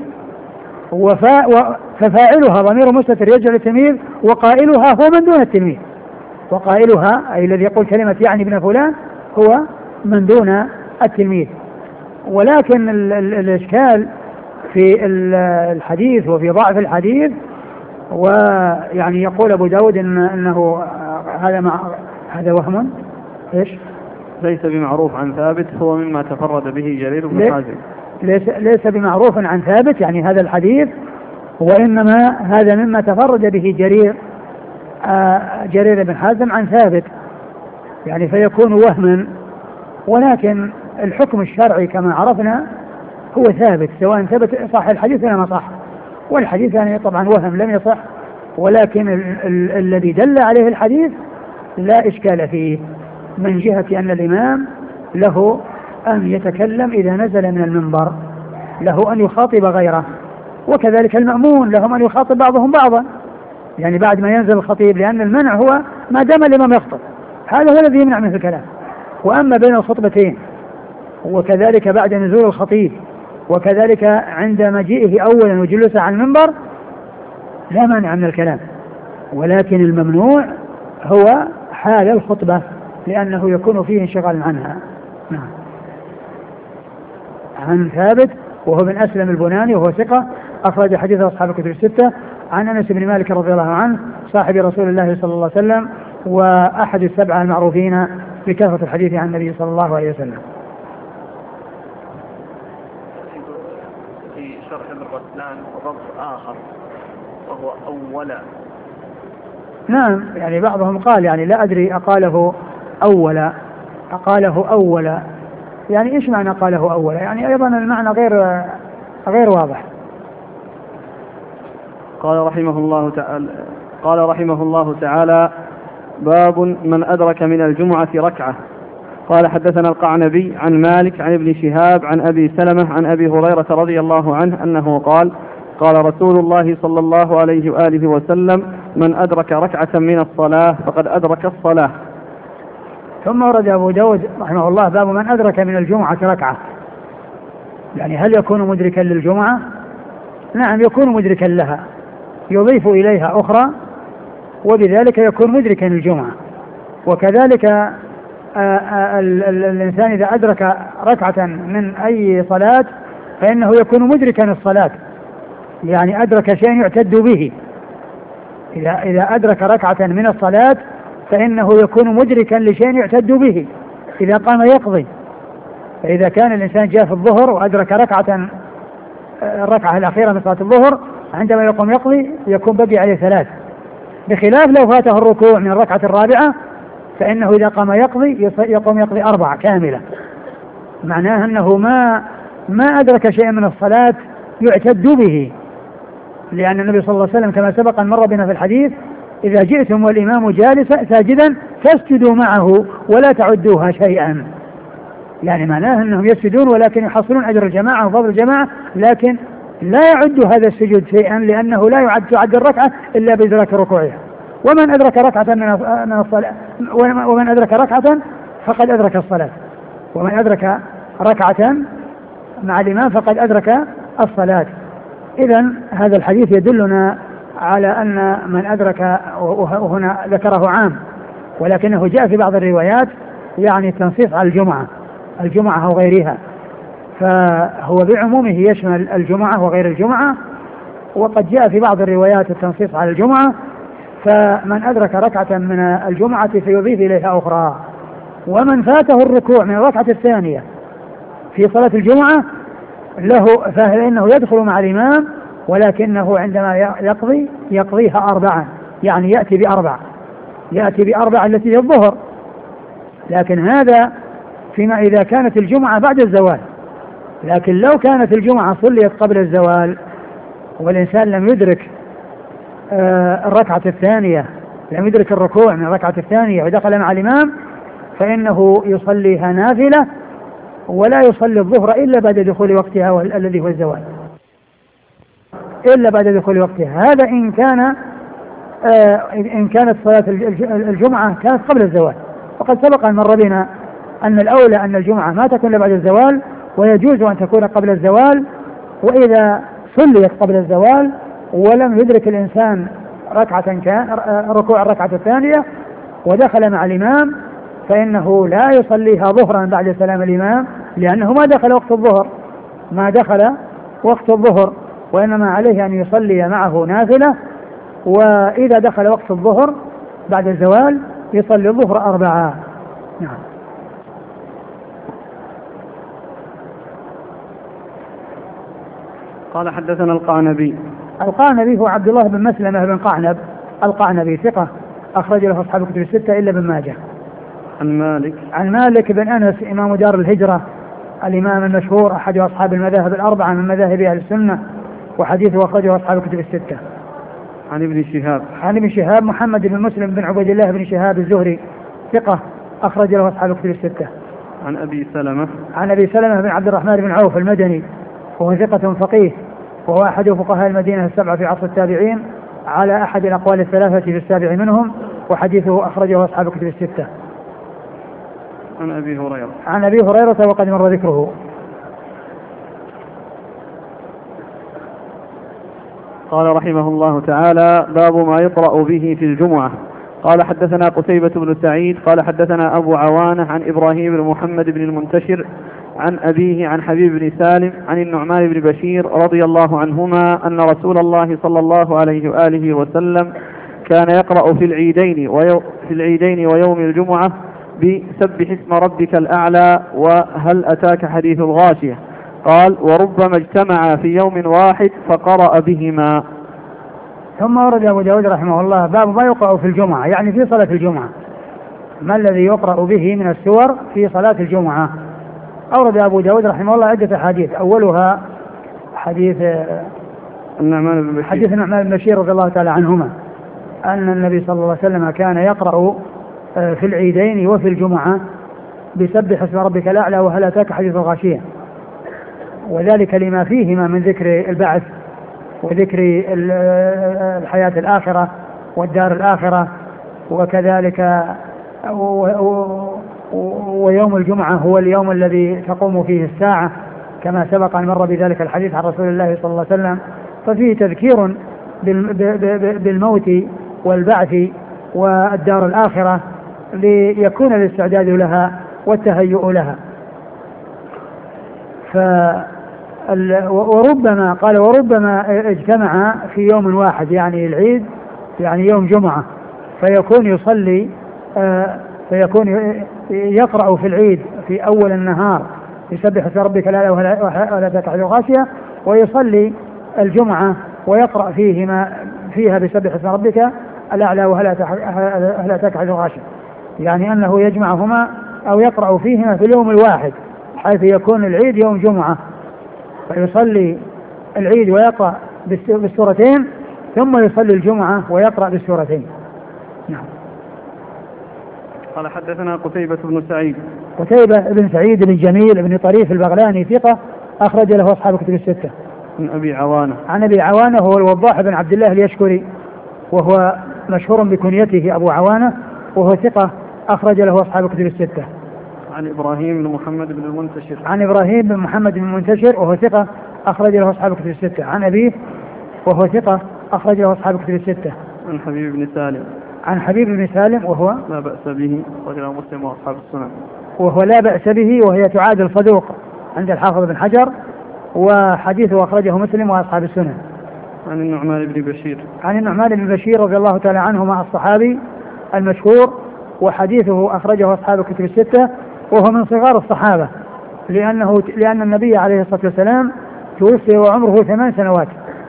ففاعلها ضمير مستتر يرجع للتلميذ وقائلها هو من دون التلميذ، وقائلها أي الذي يقول كلمة يعني ابن فلان هو من دون التلميذ. ولكن ال ال الإشكال في الحديث وفي ضعف الحديث، ويعني يقول أبو داود إن أنه هذا مع هذا وهم إيش ليس بمعروف عن ثابت هو مما تفرد به جرير بن حازم ليس, ليس بمعروف عن ثابت يعني هذا الحديث، وإنما هذا مما تفرد به جرير آه جرير بن حازم عن ثابت يعني فيكون وهما. ولكن الحكم الشرعي كما عرفنا هو ثابت سواء ثبت صح الحديث ولا ما صح، والحديث يعني طبعا وهم لم يصح، ولكن ال ال الذي دل عليه الحديث لا إشكال فيه من جهة أن الإمام له أن يتكلم إذا نزل من المنبر، له أن يخاطب غيره، وكذلك المأمون لهم أن يخاطب بعضهم بعضا يعني بعد ما ينزل الخطيب، لأن المنع هو ما دام الإمام يخطب هذا هو الذي يمنع منه الكلام. وأما بين الخطبتين وكذلك بعد نزول الخطيب وكذلك عند مجيئه أولا وجلوسه على المنبر لا مانع من الكلام، ولكن الممنوع هو حال الخطبة لأنه يكون فيه انشغال عنها. نعم. عن ثابت وهو بن أسلم البناني وهو ثقة أخرج حديث أصحاب الكتب الستة. عن أنس بن مالك رضي الله عنه صاحب رسول الله صلى الله عليه وسلم، وأحد السبعة المعروفين بكثرة الحديث عن النبي صلى الله عليه وسلم. في شرح ابن غسلان ضبط آخر وهو أولا. نعم، يعني بعضهم قال يعني لا أدري أقاله أولا أقاله أولا يعني إيش معنى قاله أولا؟ يعني أيضا المعنى غير غير واضح. قال رحمه الله تعالى قال رحمه الله تعالى باب من أدرك من الجمعة ركعة. قال حدثنا القعنبي عن مالك عن ابن شهاب عن أبي سلمة عن أبي هريرة رضي الله عنه أنه قال قال رسول الله صلى الله عليه وآله وسلم من أدرك ركعة من الصلاة فقد أدرك الصلاة. ثم ورد أبو داود رحمه الله باب من أدرك من الجمعة ركعة، يعني هل يكون مدركا للجمعة؟ نعم، يكون مدركا لها، يضيف إليها أخرى وبذلك يكون مدركا للجمعة. وكذلك آآ آآ الإنسان إذا أدرك ركعة من أي صلاة فإنه يكون مدركا الصلاة، يعني أدرك شيء يعتد به. إذا إذا أدرك ركعة من الصلاة فإنه يكون مدركا لشيء يعتد به إذا قام يقضي. فإذا كان الإنسان جاء في الظهر وأدرك ركعة الركعة الأخيرة من صلاة الظهر عندما يقوم يقضي يكون بقي عليه ثلاث، بخلاف لو فاته الركوع من الركعة الرابعة فإنه إذا قام يقضي يقوم يقضي أربعة كاملة. معناه أنه ما ما أدرك شيئا من الصلاة يعتد به، لأن النبي صلى الله عليه وسلم كما سبق أن مر بنا في الحديث إذا جئتم والإمام جالسا ساجدا فاسجدوا معه ولا تعدوها شيئا، يعني معناه أنهم يسجدون ولكن يحصلون أجر الجماعة وفضل الجماعة، لكن لا يعد هذا السجود شيئا لأنه لا يعد تعد الركعة إلا بإدراك ركوعها. ومن أدرك ركعة من الصلاة ومن أدرك ركعة فقد أدرك الصلاة، ومن أدرك ركعة مع الإمام فقد أدرك الصلاة. إذن هذا الحديث يدلنا على أن من أدرك، وهنا ذكره عام ولكنه جاء في بعض الروايات يعني التنصيص على الجمعة الجمعة أو غيرها، فهو بعمومه يشمل الجمعة وغير الجمعة، وقد جاء في بعض الروايات التنصيص على الجمعة. فمن أدرك ركعة من الجمعة فيضيف إليها أخرى، ومن فاته الركوع من الركعة الثانية في صلاة الجمعة له فإنه يدخل مع الإمام، ولكنه عندما يقضي يقضيها أربعا، يعني يأتي بأربع يأتي بأربع التي هي الظهر. لكن هذا فيما إذا كانت الجمعة بعد الزوال، لكن لو كانت الجمعة صليت قبل الزوال والإنسان لم يدرك آه الركعة الثانية، لم يدرك الركوع من الركعة الثانية ودخل مع الإمام فإنه يصليها نافلة ولا يصلي الظهر إلا بعد دخول وقتها الذي هو الزوال، إلا بعد دخول وقتها. هذا إن كان آه إن كانت صلاة الجمعة كانت قبل الزوال، وقد سبق أن مر بنا أن الأولى أن الجمعة ما تكون بعد الزوال، ويجوز أن تكون قبل الزوال. وإذا صليت قبل الزوال ولم يدرك الإنسان ركعة كان ركوع الركعة الثانية ودخل مع الإمام فإنه لا يصليها ظهرا بعد سلام الإمام، لأنه ما دخل وقت الظهر ما دخل وقت الظهر وإنما عليه أن يصلي معه نافلة. وإذا دخل وقت الظهر بعد الزوال يصلي الظهر أربعة. نعم. قال حدثنا القعنبي. القعنبي هو عبد الله بن مسلمة بن قعنب القعنبي، ثقة أخرج له أصحاب الكتب الستة إلا ابن ماجه. عن مالك عن مالك بن أنس إمام دار الهجرة الإمام المشهور أحد أصحاب المذاهب الأربعة من مذاهب أهل السنة، وحديثه أخرجه أصحاب الكتب الستة. عن ابن شهاب. عن ابن شهاب محمد بن مسلم بن عبيد الله بن شهاب الزهري، ثقة أخرج له أصحاب الكتب الستة. عن أبي سلمة. عن أبي سلمة بن عبد الرحمن بن عوف المدني، وهو ثقة فقيه، وهو أحد فقهاء المدينة السبعة في عصر التابعين على أحد الأقوال الثلاثة في السابع منهم، وحديثه أخرجه أصحاب الكتب الستة. عن أبي هريرة. عن أبي هريرة وقد مر ذكره. قال رحمه الله تعالى باب ما يقرأ به في الجمعة. قال حدثنا قتيبة بن سعيد قال حدثنا أبو عوانة عن إبراهيم بن محمد بن المنتشر عن أبيه عن حبيب بن سالم عن النعمان بن بشير رضي الله عنهما أن رسول الله صلى الله عليه وآله وسلم كان يقرأ في العيدين ويو في العيدين ويوم الجمعة بسبح اسم ربك الأعلى وهل أتاك حديث الغاشية. قال وربما اجتمع في يوم واحد فقرأ بهما. ثم ورد أبو داود رحمه الله باب ما يقرأ في الجمعة، يعني في صلاة الجمعة، ما الذي يقرأ به من السور في صلاة الجمعة. أورد أبو داود رحمه الله عدة حديث، أولها حديث النعمان بن بشير حديث النعمان بن بشير رضي الله تعالى عنهما أن النبي صلى الله عليه وسلم كان يقرأ في العيدين وفي الجمعة بسبح اسم ربك الأعلى وهل أتاك حديث الغاشية، وذلك لما فيهما من ذكر البعث وذكر الحياة الآخرة والدار الآخرة، وكذلك ويوم الجمعة هو اليوم الذي تقوم فيه الساعة كما سبق أن مر بذلك الحديث عن رسول الله صلى الله عليه وسلم. ففيه تذكير بالموت والبعث والدار الآخرة ليكون الاستعداد لها والتهيؤ لها. ف وربما قال وربما اجتمع في يوم واحد، يعني العيد يعني يوم جمعة، فيكون يصلي آه فيكون يقرأ في العيد في أول النهار يسبح اسم ربك الأعلى ولا أتاك حديث الغاشية، ويصلي الجمعة ويقرأ فيهما فيها بسبح اسم ربك الأعلى وهل أتاك حديث الغاشية، يعني أنه يجمعهما أو يقرأ فيهما في اليوم الواحد حيث يكون العيد يوم جمعة، فيصلي العيد ويقرأ بالسورتين ثم يصلي الجمعة ويقرأ بالسورتين. نعم. قال حدثنا قتيبة بن سعيد. قتيبة بن سعيد بن جميل بن طريف البغلاني ثقة أخرج له أصحاب الكتب الستة. عن أبي عوانة. عن أبي عوانة هو الوضاح بن عبد الله اليشكري، وهو مشهور بكنيته أبو عوانة، وهو ثقة أخرج له أصحاب الكتب الستة. عن إبراهيم بن محمد بن المنتشر. عن إبراهيم بن محمد بن المنتشر وهو ثقة أخرج له أصحاب الكتب الستة. عن أبيه وهو ثقة أخرج له أصحاب الكتب الستة. عن حبيب بن سالم. عن حبيب بن سالم وهو لا بأس به رجل مسلم وأصحاب السنن. وهو لا بأس به وهي تعادل صدوق عند الحافظ بن حجر، وحديثه أخرجه مسلم وأصحاب السنن. عن النعمان بن بشير. عن النعمان بن بشير رضي الله تعالى عنهما الصحابي المشهور، وحديثه أخرجه أصحاب الكتب الستة، وهو من صغار الصحابة لأنه لأن النبي عليه الصلاة والسلام توفي وعمره ثمان سنوات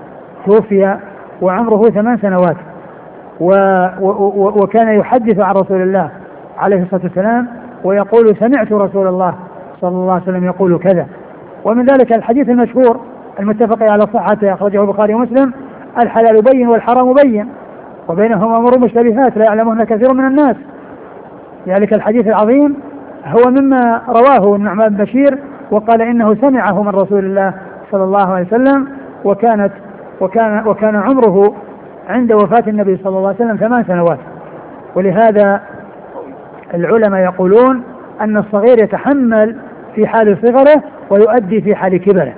توفي وعمره ثمان سنوات و و وكان يحدث عن رسول الله عليه الصلاة والسلام ويقول سمعت رسول الله صلى الله عليه وسلم يقول كذا. ومن ذلك الحديث المشهور المتفق على صحته أخرجه البخاري ومسلم: الحلال بين والحرام بين وبينهما أمور مشتبهات لا يعلمهن كثير من الناس. ذلك الحديث العظيم هو مما رواه النعمان بن بشير وقال إنه سمعه من رسول الله صلى الله عليه وسلم، وكانت وكان وكان عمره عند وفاة النبي صلى الله عليه وسلم ثمان سنوات. ولهذا العلماء يقولون أن الصغير يتحمل في حال صغره ويؤدي في حال كبره،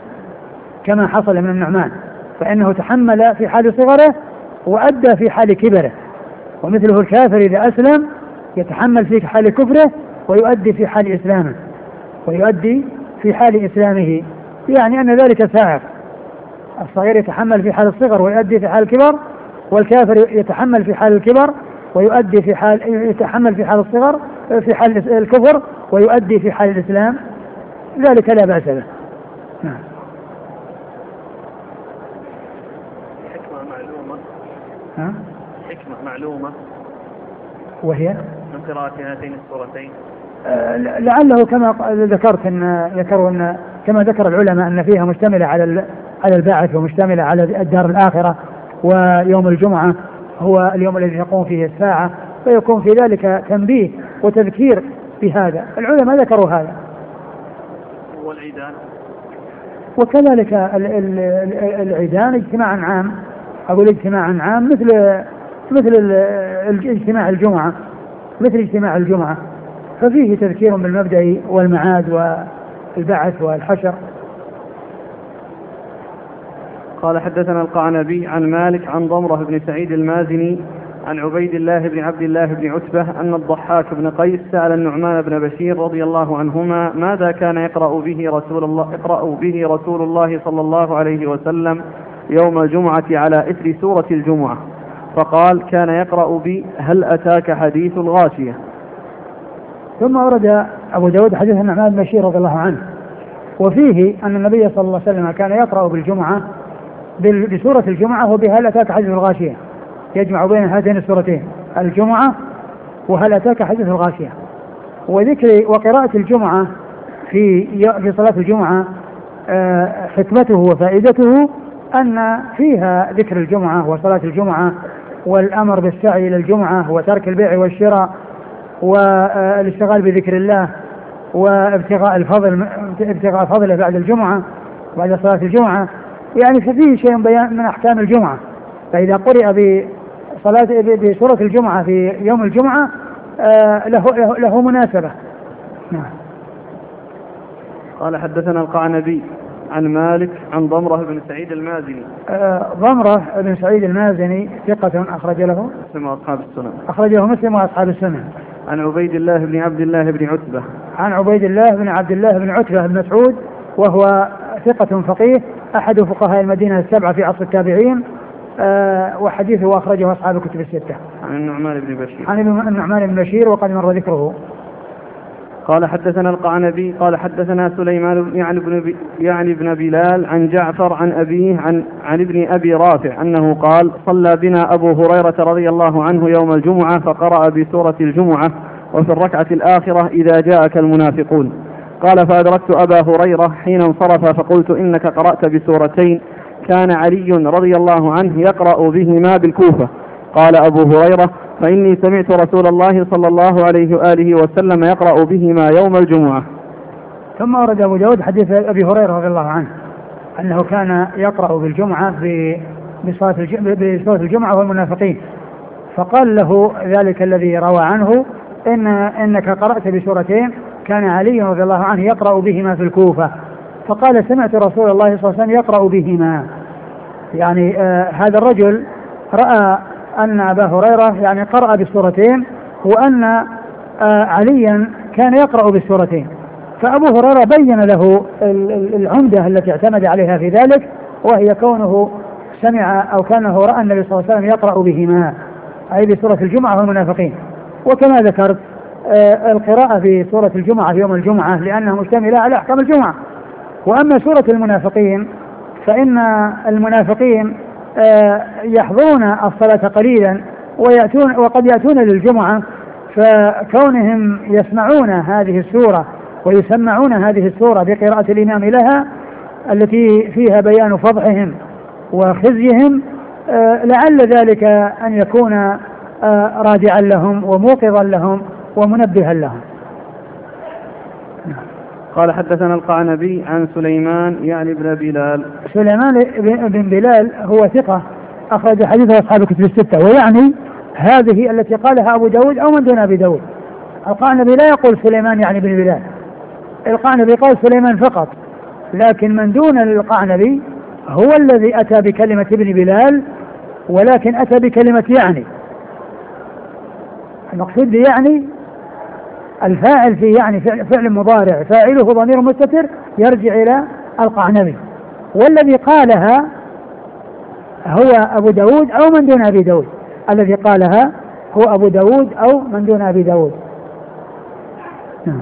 كما حصل من النعمان، فإنه تحمل في حال صغره وأدى في حال كبره. ومثله الكافر إذا أسلم يتحمل في حال كفره ويؤدي في حال إسلامه ويؤدي في حال إسلامه، يعني أن ذلك سائر. الصغير يتحمل في حال الصغر ويؤدي في حال الكبر، والكافر يتحمل في حال الكبر ويؤدي في حال يتحمل في حال الصغر في حال الكفر ويؤدي في حال الإسلام، ذلك لا بأس به. نعم. حكمة معلومة. ها؟ حكمة معلومة وهي من قراءة هاتين السورتين. آه لعله كما ذكرت ان ذكروا ان كما ذكر العلماء ان فيها مشتملة على على البعث ومشتملة على الدار الآخرة، ويوم الجمعة هو اليوم الذي تقوم فيه الساعة، فيكون في ذلك تنبيه وتذكير بهذا. العلماء ذكروا هذا. والعيدان وكذلك العيدان اجتماعا عام، أقول اجتماعا عام مثل مثل اجتماع الجمعة مثل اجتماع الجمعة ففيه تذكير بالمبدأ والمعاد والبعث والحشر. قال حدثنا القعنبي عن مالك عن ضمرة بن سعيد المازني عن عبيد الله بن عبد الله بن عتبة أن الضحاك بن قيس سأل النعمان بن بشير رضي الله عنهما ماذا كان يقرأ به رسول الله يقرأ به رسول الله صلى الله عليه وسلم يوم الجمعة على إثر سورة الجمعة؟ فقال كان يقرأ بي هل أتاك حديث الغاشية. ثم ورد أبو داود حديث النعمان بن بشير رضي الله عنه، وفيه أن النبي صلى الله عليه وسلم كان يقرأ بالجمعة بسورة الجمعة وبهل أتاك حديث الغاشية، يجمع بين هاتين السورتين الجمعة وهل أتاك حديث الغاشية. وذكر وقراءة الجمعة في في صلاة الجمعة حكمته وفائدته أن فيها ذكر الجمعة وصلاة الجمعة والأمر بالسعي إلى الجمعة وترك البيع والشراء والاشتغال بذكر الله وابتغاء الفضل ابتغاء الفضل بعد الجمعة بعد صلاة الجمعة، يعني ففيه شيء بيان من أحكام الجمعة. فإذا قرئ بصلاة بسورة الجمعة في يوم الجمعة له له, له مناسبة. نعم. قال حدثنا القعنبي عن مالك عن ضمرة بن سعيد المازني. آه ضمرة بن سعيد المازني ثقة أخرج له مسلم وأصحاب السنن. أخرجه مسلم وأصحاب السنن. عن عبيد الله بن عبد الله بن عتبة. عن عبيد الله بن عبد الله بن عتبة بن مسعود وهو ثقة فقيه أحد فقهاء المدينة السبعة في عصر التابعين، آه وحديثه أخرجه أصحاب الكتب الستة. عن النعمان بن بشير. عن النعمان بن بشير وقد مر ذكره. قال حدثنا القعنبي قال حدثنا سليمان يعني ابن يعني ابن بلال عن جعفر عن أبيه عن عن ابن أبي رافع أنه قال صلى بنا أبو هريرة رضي الله عنه يوم الجمعة فقرأ بسورة الجمعة وفي الركعة الآخرة إذا جاءك المنافقون. قال فأدركت أبا هريرة حين انصرف فقلت إنك قرأت بسورتين كان علي رضي الله عنه يقرأ بهما بالكوفة. قال أبو هريرة فإني سمعت رسول الله صلى الله عليه وآله وسلم يقرأ بهما يوم الجمعة. ثم ورد أبو داود حديث أبي هريرة رضي الله عنه أنه كان يقرأ بالجمعة بصلاة الجمعة والمنافقين، فقال له ذلك الذي روى عنه إن إنك قرأت بسورتين كان علي رضي الله عنه يقرأ بهما في الكوفة، فقال سمعت رسول الله صلى الله عليه وسلم يقرأ بهما. يعني آه هذا الرجل رأى أن أبا هريرة يعني قرأ بالسورتين وأن آه عليا كان يقرأ بالسورتين، فأبو هريرة بين له العمدة التي اعتمد عليها في ذلك، وهي كونه سمع أو كانه رأى النبي صلى الله عليه وسلم يقرأ بهما أي بسورة الجمعة والمنافقين. وكما ذكرت آه القراءة في سورة الجمعة في يوم الجمعة لأنها مشتملة على أحكام الجمعة. وأما سورة المنافقين فإن المنافقين آه يحضرون الصلاة قليلا ويأتون وقد يأتون للجمعة، فكونهم يسمعون هذه السورة ويسمعون هذه السورة بقراءة الإمام لها التي فيها بيان فضحهم وخزيهم آه لعل ذلك أن يكون آه رادعا لهم وموقظا لهم ومنبها لهم. قال حدثنا القعنبي عن سليمان يعني ابن بلال. سليمان بن بلال هو ثقة أخرج حديثه أصحاب الكتب الستة، ويعني هذه التي قالها أبو داود أو من دون أبي داود. القعنبي لا يقول سليمان يعني بن بلال، القعنبي قال سليمان فقط، لكن من دون القعنبي هو الذي أتى بكلمة ابن بلال ولكن أتى بكلمة يعني. المقصود يعني الفاعل في يعني فعل مضارع فاعله ضمير مستتر يرجع إلى القعنبي، والذي قالها هو أبو داود أو من دون أبي داود، الذي قالها هو أبو داود أو من دون أبي داود. نعم.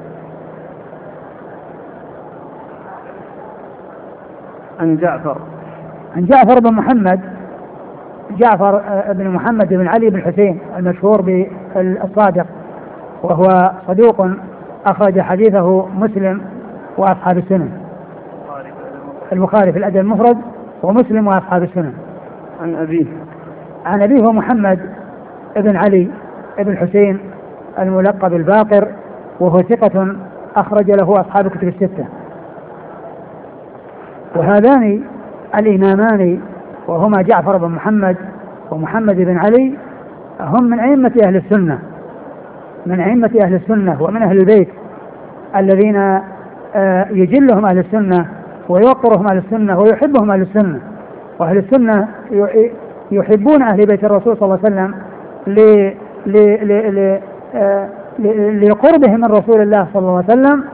عن جعفر عن جعفر بن محمد جعفر بن محمد بن علي بن حسين المشهور بالصادق، وهو صدوق أخرج حديثه مسلم وأصحاب السنن، البخاري في الأدب المفرد ومسلم وأصحاب السنن. عن أبيه عن أبيه محمد بن علي بن حسين الملقب الباقر، وهو ثقة أخرج له أصحاب الكتب الستة. وهذان الإمامان وهما جعفر بن محمد ومحمد بن علي هم من أئمة أهل السنة من أئمة أهل السنة ومن أهل البيت الذين يجلهم أهل السنة ويوقرهم أهل السنة ويحبهم أهل السنة. وأهل السنة يحبون أهل بيت الرسول صلى الله عليه وسلم لقربهم من رسول الله صلى الله عليه وسلم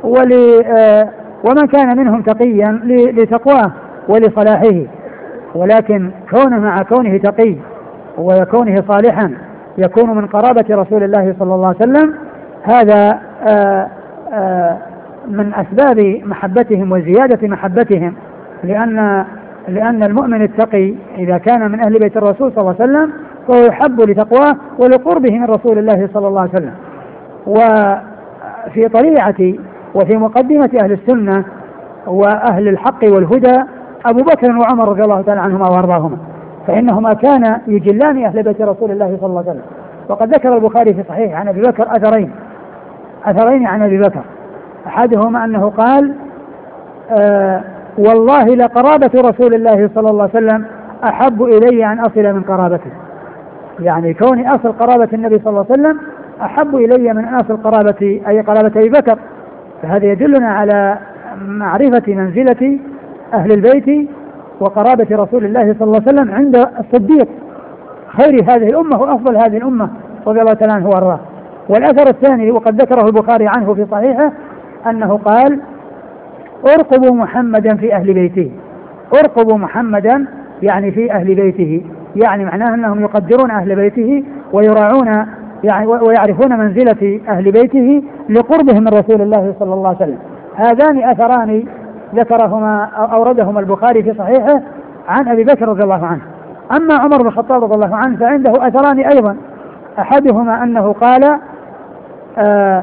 ومن كان منهم تقيا لتقواه ولصلاحه. ولكن كونه مع كونه تقي وكونه صالحا يكون من قرابة رسول الله صلى الله عليه وسلم، هذا آآ آآ من أسباب محبتهم وزيادة محبتهم، لأن لأن المؤمن التقي إذا كان من أهل بيت الرسول صلى الله عليه وسلم فهو يحب لتقواه ولقربه من رسول الله صلى الله عليه وسلم. وفي طليعة وفي مقدمة أهل السنة وأهل الحق والهدى أبو بكر وعمر رضي الله تعالى عنهما وأرضاهما، فإنهما كان يجلان أهل بيت رسول الله صلى الله عليه وسلم. وقد ذكر البخاري في صحيح عن أبي بكر أثرين أثرين عن أبي بكر، أحدهما أنه قال آه والله لقرابة رسول الله صلى الله عليه وسلم أحب إلي أن أصل من قرابته، يعني كوني أصل قرابة النبي صلى الله عليه وسلم أحب إلي من أن أصل قرابة أي قرابة أبي بكر. فهذا يدلنا على معرفة منزلة أهل البيت وقرابة رسول الله صلى الله عليه وسلم عند الصديق خير هذه الأمة وأفضل هذه الأمة رضي الله تعالى عنه وارضاه. والأثر الثاني وقد ذكره البخاري عنه في صحيحه أنه قال ارقبوا محمدا في أهل بيته، ارقبوا محمدا يعني في أهل بيته، يعني معناه أنهم يقدرون أهل بيته ويراعون يعني ويعرفون منزلة أهل بيته لقربهم من رسول الله صلى الله عليه وسلم. هذان أثران ذكرهما أوردهما البخاري في صحيحه عن أبي بكر رضي الله عنه. أما عمر بن الخطاب رضي الله عنه فعنده أثران أيضا، أحدهما أنه قال آه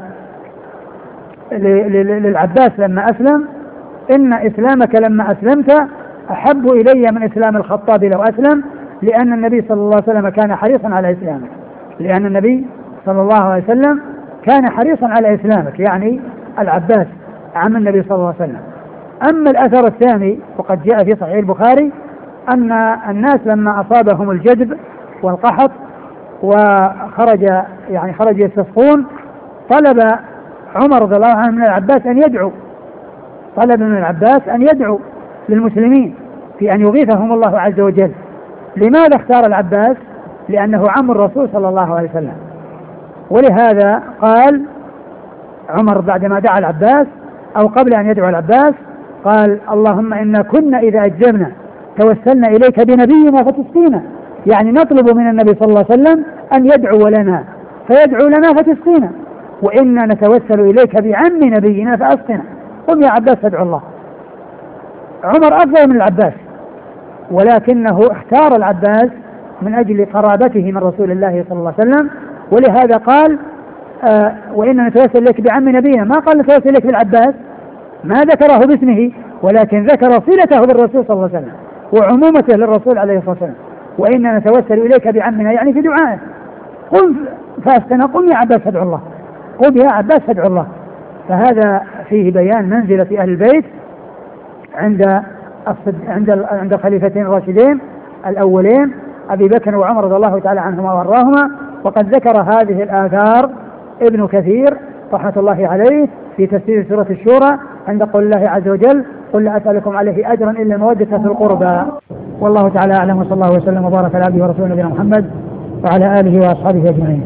للعباس لما أسلم إن إسلامك لما أسلمت أحب إلي من إسلام الخطاب لو أسلم، لأن النبي صلى الله عليه وسلم كان حريصا على إسلامك، لأن النبي صلى الله عليه وسلم كان حريصا على إسلامك، يعني العباس عم النبي صلى الله عليه وسلم. أما الأثر الثاني وقد جاء في صحيح البخاري أن الناس لما أصابهم الجدب والقحط وخرج يعني خرج يستسقون طلب عمر رضي الله عنه من العباس أن يدعو طلب من العباس أن يدعو للمسلمين في أن يغيثهم الله عز وجل. لماذا اختار العباس؟ لأنه عم الرسول صلى الله عليه وسلم، ولهذا قال عمر بعدما دعا العباس أو قبل أن يدعو العباس قال اللهم إنا كنا إذا أجبنا توسلنا إليك بنبينا فتسقينا، يعني نطلب من النبي صلى الله عليه وسلم أن يدعو لنا فيدعو لنا فتسقينا، وإنا نتوسل إليك بعم نبينا فأسقنا، قم يا عباس فادعو الله. عمر أفضل من العباس، ولكنه اختار العباس من أجل قرابته من رسول الله صلى الله عليه وسلم، ولهذا قال آه وإنا نتوسل إليك بعم نبينا، ما قال نتوسل إليك بالعباس، ما ذكره باسمه ولكن ذكر صلته بالرسول صلى الله عليه وسلم وعمومته للرسول عليه الصلاة والسلام. وإنا نتوسل إليك بعمنا يعني في دعائه، قم فأسقنا، قم يا عباس فادعو الله، قم يا عباس فادعو الله. فهذا فيه بيان منزلة أهل البيت عند عند عند الخليفتين الراشدين الأولين أبي بكر وعمر رضي الله تعالى عنهما وارضاهما. وقد ذكر هذه الآثار ابن كثير رحمة الله عليه في تفسير سورة الشورى عند قول الله عز وجل قل لا أسألكم عليه أجرا إلا المودة في القربى. والله تعالى أعلم، وصلى الله وسلم وبارك على عبده ورسوله نبينا محمد وعلى آله وأصحابه أجمعين.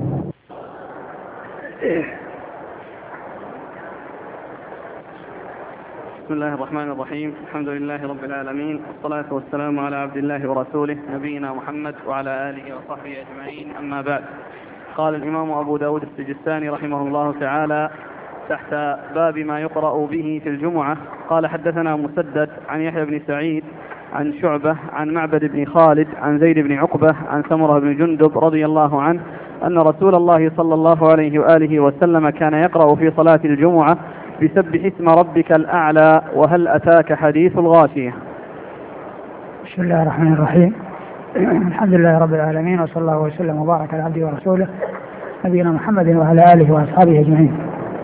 بسم الله الرحمن الرحيم، الحمد لله رب العالمين، والصلاة والسلام على عبد الله ورسوله نبينا محمد وعلى آله وصحبه أجمعين، أما بعد. قال الإمام أبو داود السجستاني رحمه الله تعالى تحت باب ما يقرأ به في الجمعة قال حدثنا مسدد عن يحيى بن سعيد عن شعبة عن معبد بن خالد عن زيد بن عقبة عن سمرة بن جندب رضي الله عنه أن رسول الله صلى الله عليه وآله وسلم كان يقرأ في صلاة الجمعة بسبح اسم ربك الأعلى وهل أتاك حديث الغاشية. بسم الله الرحمن الرحيم، الحمد لله رب العالمين، وصلى الله وسلم وبارك على عبده ورسوله نبينا محمد وعلى آله وأصحابه أجمعين.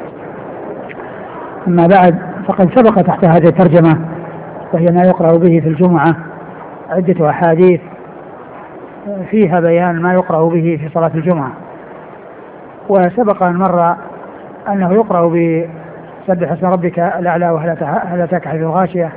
أما بعد، فقد سبق تحت هذه الترجمة وهي ما يقرأ به في الجمعة عدة أحاديث فيها بيان ما يقرأ به في صلاة الجمعة. وسبق أن مر أنه يقرأ بسبح اسم ربك الأعلى وهل أتاك حديث الغاشية،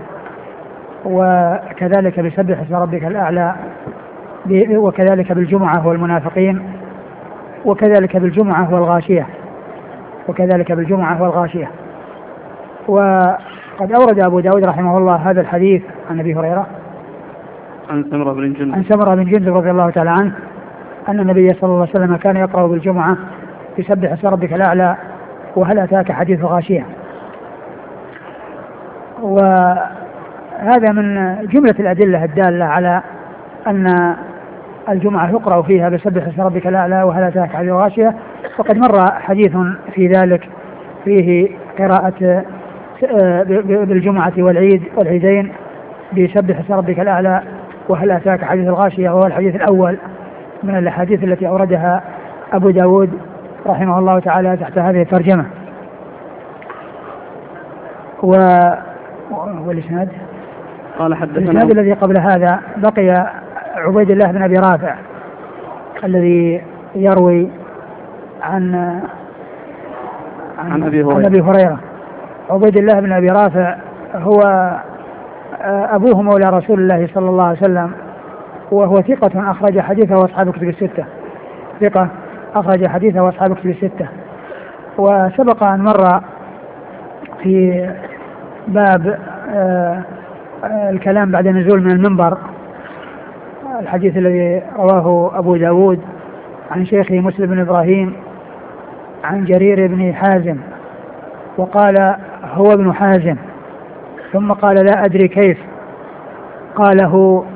وكذلك بسبح اسم ربك الأعلى، وكذلك بالجمعة والمنافقين، وكذلك بالجمعة والغاشية وكذلك بالجمعة والغاشية. وقد أورد أبو داود رحمه الله هذا الحديث عن أبي هريرة عن سمرة بن جندب عن سمرة بن جندب رضي الله تعالى عنه أن النبي صلى الله عليه وسلم كان يقرأ بالجمعة يسبح اسم ربك الأعلى وهل أتاك حديث غاشية. وهذا من جملة الأدلة الدالة على أن الجمعة يقرأ فيها بسبح اسم ربك الأعلى وهل أتاك حديث غاشية. وقد مر حديث في ذلك فيه قراءة بالجمعة والعيد والعيدين بسبح اسم ربك الأعلى وهل أتاك حديث الغاشية، وهو الحديث الأول من الأحاديث التي أوردها أبو داود رحمه الله تعالى تحت هذه الترجمة. و... والإسناد قال حدثنا الإسناد الذي قبل هذا بقي عبيد الله بن أبي رافع الذي يروي عن عن, عن أبي هريرة. عن أبي هريرة. عبيد الله بن أبي رافع هو أبوه مولى رسول الله صلى الله عليه وسلم، وهو ثقة أخرج حديثه وأصحاب كتب الستة، ثقة أخرج حديثه وأصحاب كتب الستة. وسبق أن مر في باب آه آه الكلام بعد النزول من المنبر الحديث الذي رواه أبو داود عن شيخه مسلم بن إبراهيم عن جرير بن حازم، وقال هو ابن حازم، ثم قال لا أدري كيف قاله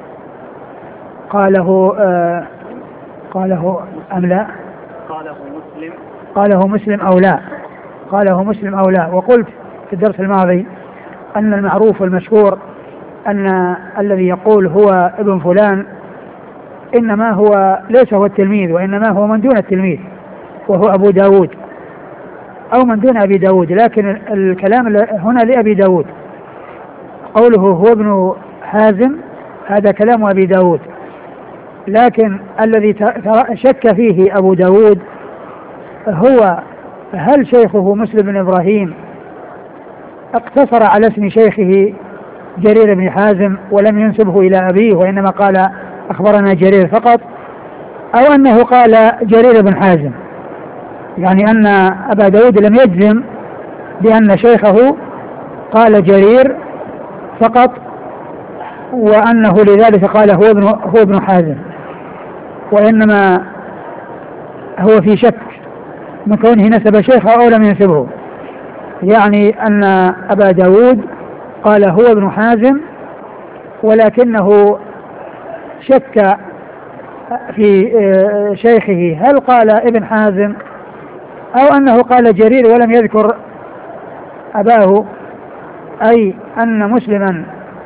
قاله آه قاله أم لا قاله مسلم قاله مسلم أو لا قاله مسلم أو لا. وقلت في الدرس الماضي أن المعروف والمشهور أن الذي يقول هو ابن فلان إنما هو ليس هو التلميذ، وإنما هو من دون التلميذ وهو أبو داود أو من دون أبي داود، لكن الكلام هنا لأبي داود. قوله هو ابن حازم هذا كلام أبي داود، لكن الذي شك فيه أبو داود هو هل شيخه مسلم بن إبراهيم اقتصر على اسم شيخه جرير بن حازم ولم ينسبه إلى أبيه وإنما قال أخبرنا جرير فقط، أو أنه قال جرير بن حازم، يعني أن أبا داود لم يجزم بأن شيخه قال جرير فقط وأنه لذلك قال هو ابن, هو ابن حازم، وإنما هو في شك من كونه نسب شيخه أو لم ينسبه، يعني أن أبا داود قال هو ابن حازم ولكنه شك في شيخه هل قال ابن حازم أو أنه قال جرير ولم يذكر أباه، أي أن مسلما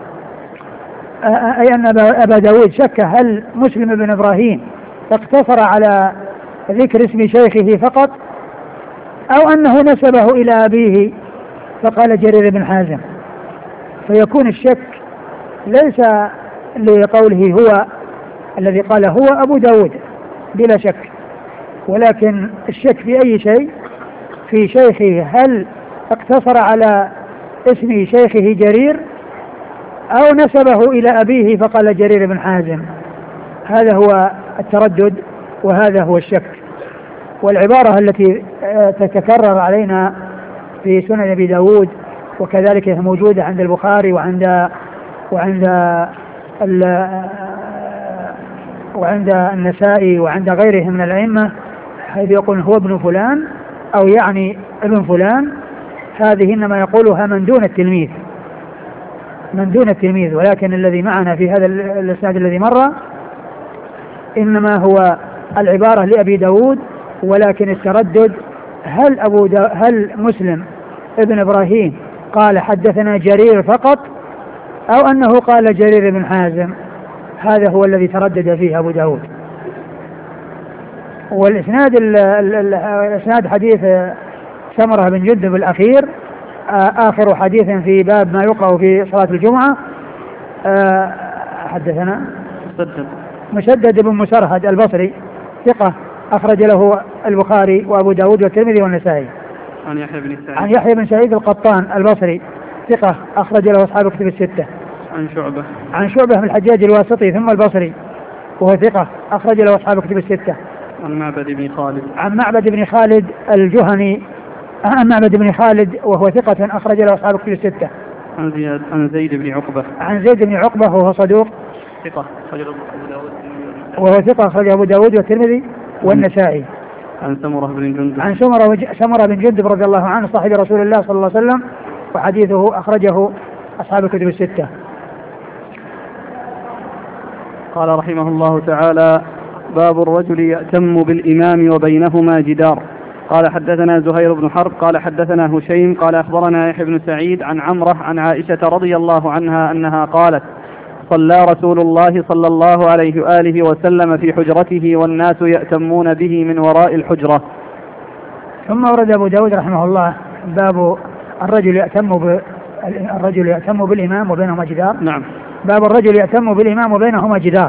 أي أن أبا داود شك هل مسلم بن إبراهيم اقتصر على ذكر اسم شيخه فقط أو أنه نسبه إلى أبيه فقال جرير بن حازم، فيكون الشك ليس لقوله هو الذي قال هو أبو داود بلا شك، ولكن الشك في أي شيء في شيخه هل اقتصر على اسم شيخه جرير أو نسبه إلى أبيه فقال جرير بن حازم، هذا هو التردد وهذا هو الشك. والعبارة التي تتكرر علينا في سنن أبي داود وكذلك موجودة عند البخاري وعند وعند وعند النسائي وعند غيره من الأئمة حيث يقول هو ابن فلان أو يعني ابن فلان، هذه إنما يقولها من دون التلميذ من دون التلميذ ولكن الذي معنا في هذا الإسناد الذي مر إنما هو العبارة لأبي داود، ولكن التردد هل أبو دا هل مسلم ابن إبراهيم قال حدثنا جرير فقط أو أنه قال جرير بن حازم، هذا هو الذي تردد فيه أبو داود. والإسناد الإسناد حديث سمرة بن جندب الأخير آخر حديث في باب ما يقرأ في صلاة الجمعة. حدثنا مسدد مسدد بن مسرهد البصري ثقة أخرج له البخاري وأبو داود والترمذي والنسائي. عن يحيى بن سعيد عن يحيى بن سعيد القطان البصري ثقة أخرج له أصحاب كتب الستة. عن شعبة عن شعبة بن الحجاج الواسطي ثم البصري وهو ثقة أخرج له أصحاب كتب الستة. عن معبد بن خالد عن معبد بن خالد الجهني عن معبد بن خالد وهو ثقة أخرج له أصحاب كتب الستة. عن زياد عن زيد بن عقبة عن زيد بن عقبة وهو صدوق ثقة أخرج له أبو داود وهو ثقة أخرجه أبو داود والترمذي والنسائي. عن سمرة بن جندب عن سمرة سمرة بن جندب رضي الله عنه صاحب رسول الله صلى الله عليه وسلم، وحديثه أخرجه أصحاب الكتب الستة. قال رحمه الله تعالى: باب الرجل يأتم بالإمام وبينهما جدار. قال حدثنا زهير بن حرب قال حدثنا هشيم قال أخبرنا يحيى بن سعيد عن عمرة عن عائشة رضي الله عنها أنها قالت: صلى رسول الله صلى الله عليه وآله وسلم في حجرته والناس يأتمون به من وراء الحجرة. ثم ورد أبو داود رحمه الله باب الرجل يأتم ب... الرجل يأتم بالإمام وبينهما جدار. نعم. باب الرجل يأتم بالإمام وبينهما جدار.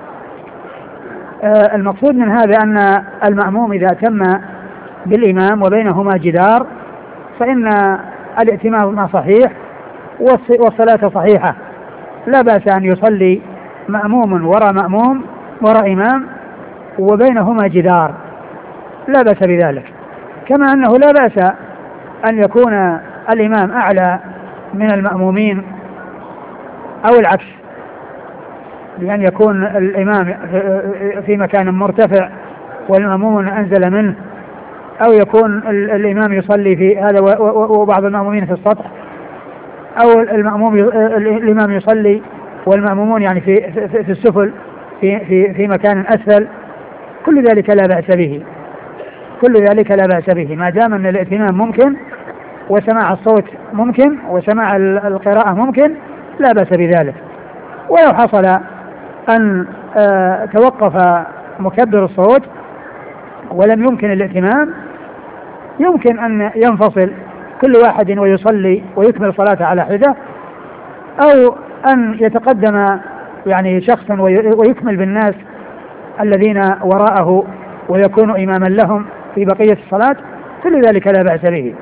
آه المقصود من هذا أن المأموم إذا أتم بالإمام وبينهما جدار فإن الائتمام صحيح والصلاة صحيحة، لا بأس أن يصلي مأموم وراء مأموم وراء إمام وبينهما جدار، لا بأس بذلك. كما أنه لا بأس أن يكون الإمام أعلى من المأمومين أو العكس، بأن يكون الإمام في مكان مرتفع والمأموم أنزل منه، أو يكون الإمام يصلي في هذا وبعض المأمومين في السطح، أو المأموم الإمام يصلي والمأمومون يعني في في السفل في في في مكان أسفل. كل ذلك لا بأس به، كل ذلك لا بأس به ما دام أن الائتمام ممكن وسماع الصوت ممكن وسماع القراءة ممكن، لا بأس بذلك. ولو حصل أن توقف مكبر الصوت ولم يمكن الائتمام، يمكن أن ينفصل كل واحد ويصلي ويكمل صلاته على حدة، أو أن يتقدم يعني شخص ويكمل بالناس الذين وراءه ويكون إماما لهم في بقية الصلاة. كل ذلك لا بأس به.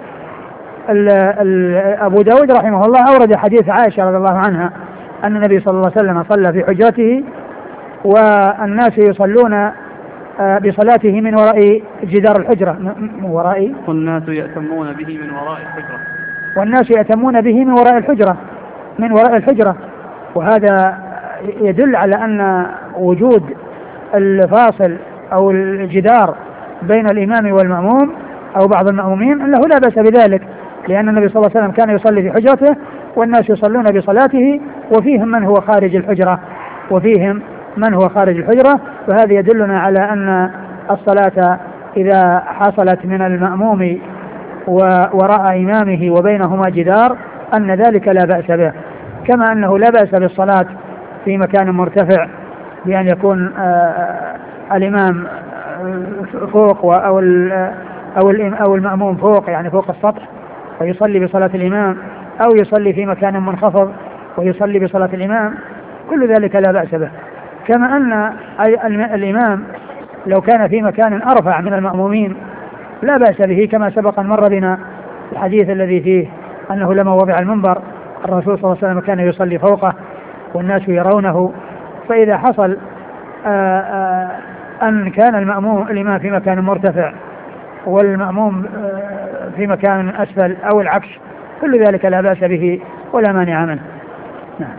أبو داود رحمه الله أورد حديث عائشة رضي الله عنها أن النبي صلى الله عليه وسلم صلى في حجرته والناس يصلون بصلاته من وراء جدار الحجرة، من وراء والناس يأتمون به من وراء الحجرة والناس يأتمون به من وراء الحجرة من وراء الحجرة وهذا يدل على أن وجود الفاصل أو الجدار بين الإمام والمأموم أو بعض المأمومين أنه لا بأس بذلك، لأن النبي صلى الله عليه وسلم كان يصلي في حجرته والناس يصلون بصلاته وفيهم من هو خارج الحجرة وفيهم من هو خارج الحجرة. فهذا يدلنا على أن الصلاة إذا حصلت من المأموم ووراء إمامه وبينهما جدار أن ذلك لا بأس به، كما أنه لا بأس بالصلاة في مكان مرتفع بأن يكون الإمام فوق أو أو أو المأموم فوق يعني فوق السطح ويصلي بصلاة الإمام، أو يصلي في مكان منخفض ويصلي بصلاة الإمام. كل ذلك لا بأس به. كما أن الإمام لو كان في مكان أرفع من المأمومين لا بأس به، كما سبق مر بنا الحديث الذي فيه أنه لما وضع المنبر الرسول صلى الله عليه وسلم كان يصلي فوقه والناس يرونه. فإذا حصل آآ آآ أن كان المأموم الإمام في مكان مرتفع والمأموم في مكان أسفل أو العكس، كل ذلك لا بأس به ولا مانع منه. نعم.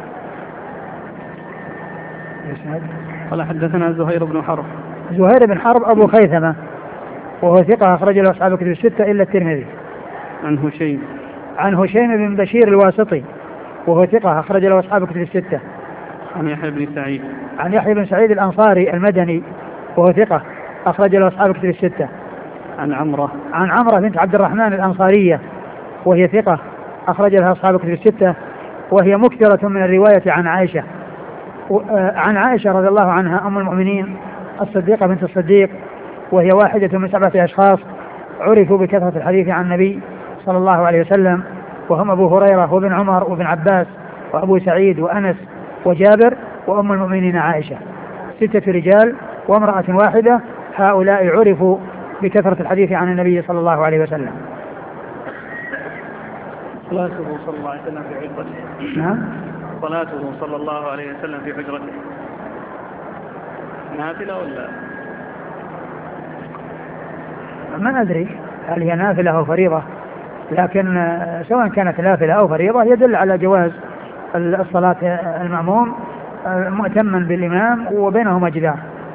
قال حدثنا زهير بن حرب. زهير بن حرب أبو خيثمة وهو ثقة أخرج له أصحاب الكتب الستة إلا الترمذي. عن هشيم. عن هشيم بن بشير الواسطي وهو ثقة أخرج له أصحاب الكتب الستة. عن يحيى بن سعيد. عن يحيى بن سعيد الأنصاري المدني وهو ثقة أخرج له أصحاب الكتب الستة. عن عمرة. عن عمرة بنت عبد الرحمن الأنصارية وهي ثقة أخرج لها أصحاب الكتب الستة، وهي مكثرة من الرواية عن عائشة عن عائشة رضي الله عنها أم المؤمنين الصديقة بنت الصديق، وهي واحدة من سبعة أشخاص عرفوا بكثرة الحديث عن النبي صلى الله عليه وسلم، وهم أبو هريرة وابن عمر وابن عباس وأبو سعيد وأنس وجابر وأم المؤمنين عائشة، ستة رجال وامرأة واحدة. هؤلاء عرفوا بكثرة الحديث عن النبي صلى الله عليه وسلم. صلاته صلى الله عليه وسلم في حجرته. نعم. صلاته صلى الله عليه وسلم في حجرته نافلة ولا؟ ما أدري هل هي نافلة أو فريضة، لكن سواء كانت نافلة أو فريضة يدل على جواز الصلاة المأموم مؤتما بالإمام وبينهما جدار.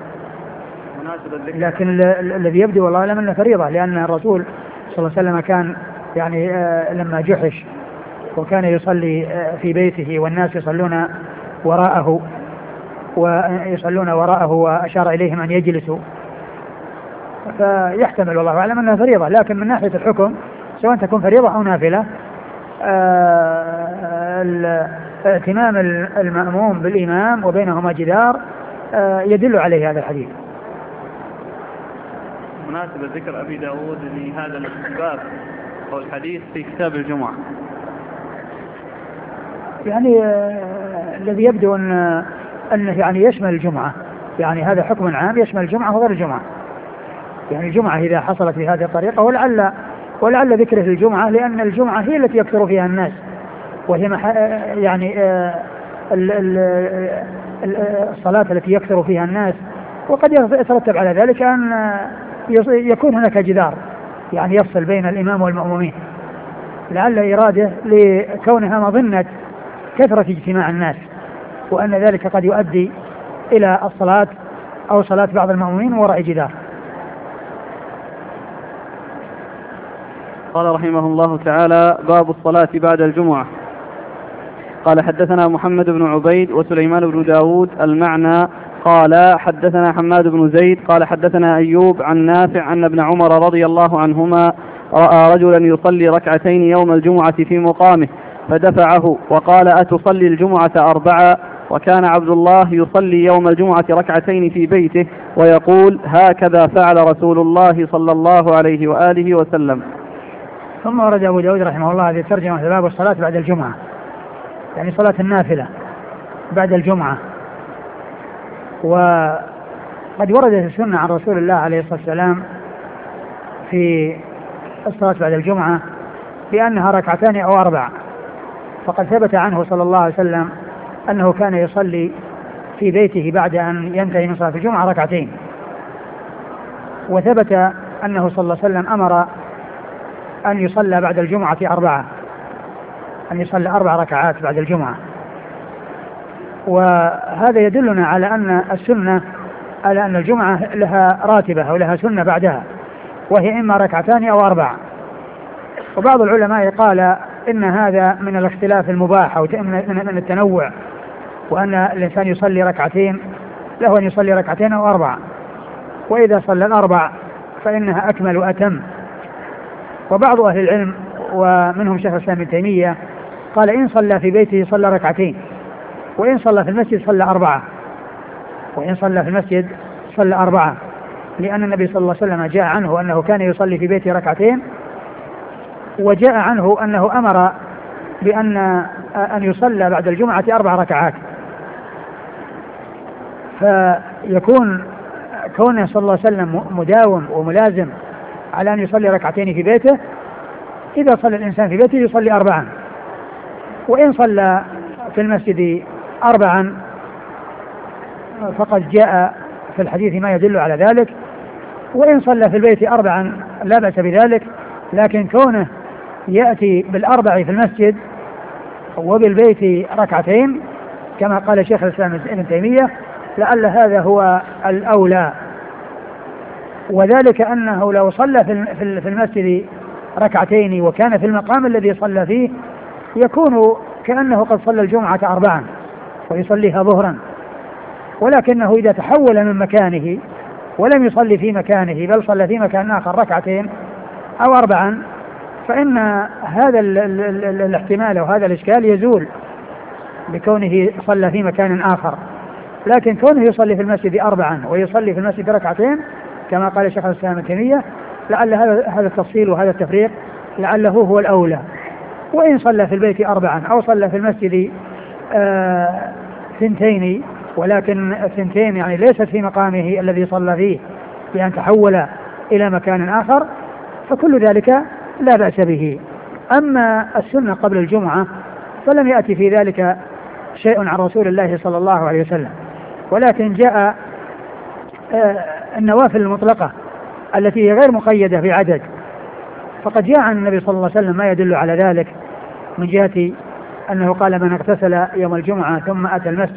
لكن الذي يبدو والله أعلم أنه فريضة، لأن الرسول صلى الله عليه وسلم كان يعني لما جحش وكان يصلي في بيته والناس يصلون وراءه ويصلون وراءه وأشار إليهم أن يجلسوا، فيحتمل والله أعلم أنها فريضة. لكن من ناحية الحكم سواء تكون فريضة أو نافلة، ائتمام المأموم بالإمام وبينهما جدار يدل عليه هذا الحديث. مناسبة ذكر أبي داود لهذا الباب أو الحديث في كتاب الجمعة، يعني آه الذي يبدو أن أنه يعني يشمل الجمعة، يعني هذا حكم عام يشمل الجمعة وغير الجمعة. يعني الجمعة إذا حصلت بهذه الطريقة، ولعل ولعل ذكره الجمعة لأن الجمعة هي التي يكثر فيها الناس، وهي يعني آه ال ال ال الصلاة التي يكثر فيها الناس، وقد يترتب على ذلك أن يكون هناك جدار يعني يفصل بين الإمام والمأمومين، لعل إرادة لكونها مظنة كثرة اجتماع الناس، وأن ذلك قد يؤدي إلى الصلاة أو صلاة بعض المأمومين وراء جدار. قال رحمه الله تعالى: باب الصلاة بعد الجمعة. قال: حدثنا محمد بن عبيد وسليمان بن داود المعنى قال: حدثنا حماد بن زيد قال: حدثنا أيوب عن نافع أن ابن عمر رضي الله عنهما رأى رجلا يصلي ركعتين يوم الجمعة في مقامه فدفعه وقال: أتصلي الجمعة أربعة؟ وكان عبد الله يصلي يوم الجمعة ركعتين في بيته ويقول: هكذا فعل رسول الله صلى الله عليه وآله وسلم. ثم ورد أبو داود رحمه الله هذه الترجمة في باب الصلاة بعد الجمعة، يعني صلاة النافلة بعد الجمعة. وقد وردت السنة عن رسول الله عليه الصلاة والسلام في الصلاة بعد الجمعة بأنها ركعتان أو أربع، فقد ثبت عنه صلى الله عليه وسلم أنه كان يصلي في بيته بعد أن ينتهي من صلاة الجمعة ركعتين، وثبت أنه صلى الله عليه وسلم أمر أن يصلى بعد الجمعة أربعة، أن يصلى أربع ركعات بعد الجمعة. وهذا يدلنا على أن السنة على أن الجمعة لها راتبة أو لها سنة بعدها، وهي إما ركعتان أو أربع. وبعض العلماء قال إن هذا من الاختلاف المباح أو من التنوع، وأن الإنسان يصلي ركعتين له أن يصلي ركعتين أو أربع، وإذا صلى الأربع فإنها أكمل وأتم. وبعض أهل العلم ومنهم شيخ الإسلام ابن تيمية قال إن صلى في بيته صلى ركعتين، وإن صلى في المسجد صلى أربعة، وإن صلى في المسجد صلى أربعة، لأن النبي صلى الله عليه وسلم جاء عنه أنه كان يصلي في بيته ركعتين، وجاء عنه أنه أمر بأن أن يصلى بعد الجمعة أربع ركعات. فيكون كونه صلى الله عليه وسلم مداوم وملازم على أن يصلي ركعتين في بيته، إذا صلى الإنسان في بيته يصلي أربعا، وإن صلى في المسجد أربعا فقد جاء في الحديث ما يدل على ذلك، وإن صلى في البيت أربعا لا بأس بذلك. لكن كونه يأتي بالأربع في المسجد وبالبيت ركعتين كما قال شيخ الإسلام ابن تيمية لعل هذا هو الأولى، وذلك أنه لو صلى في المسجد ركعتين وكان في المقام الذي صلى فيه يكون كأنه قد صلى الجمعة أربعا ويصليها ظهرا، ولكنه إذا تحول من مكانه ولم يصلي في مكانه بل صلى في مكان آخر ركعتين أو أربعا فإن هذا ال ال ال الاحتمال وهذا الإشكال يزول بكونه صلى في مكان آخر. لكن كونه يصلي في المسجد أربعا ويصلي في المسجد ركعتين كما قال شيخ الإسلام ابن تيمية لعل هذا هذا التفصيل وهذا التفريق لعله هو الأولى. وإن صلى في البيت أربعا أو صلى في المسجد آه ثنتين، ولكن الثنتين يعني ليست في مقامه الذي صلى فيه بأن تحول إلى مكان آخر، فكل ذلك لا بأس به. أما السنة قبل الجمعة فلم يأتي في ذلك شيء عن رسول الله صلى الله عليه وسلم، ولكن جاء آه النوافل المطلقة التي هي غير مقيدة بعدد، فقد جاء عن النبي صلى الله عليه وسلم ما يدل على ذلك من جهة أنه قال من اغتسل يوم الجمعة ثم أتى المسجد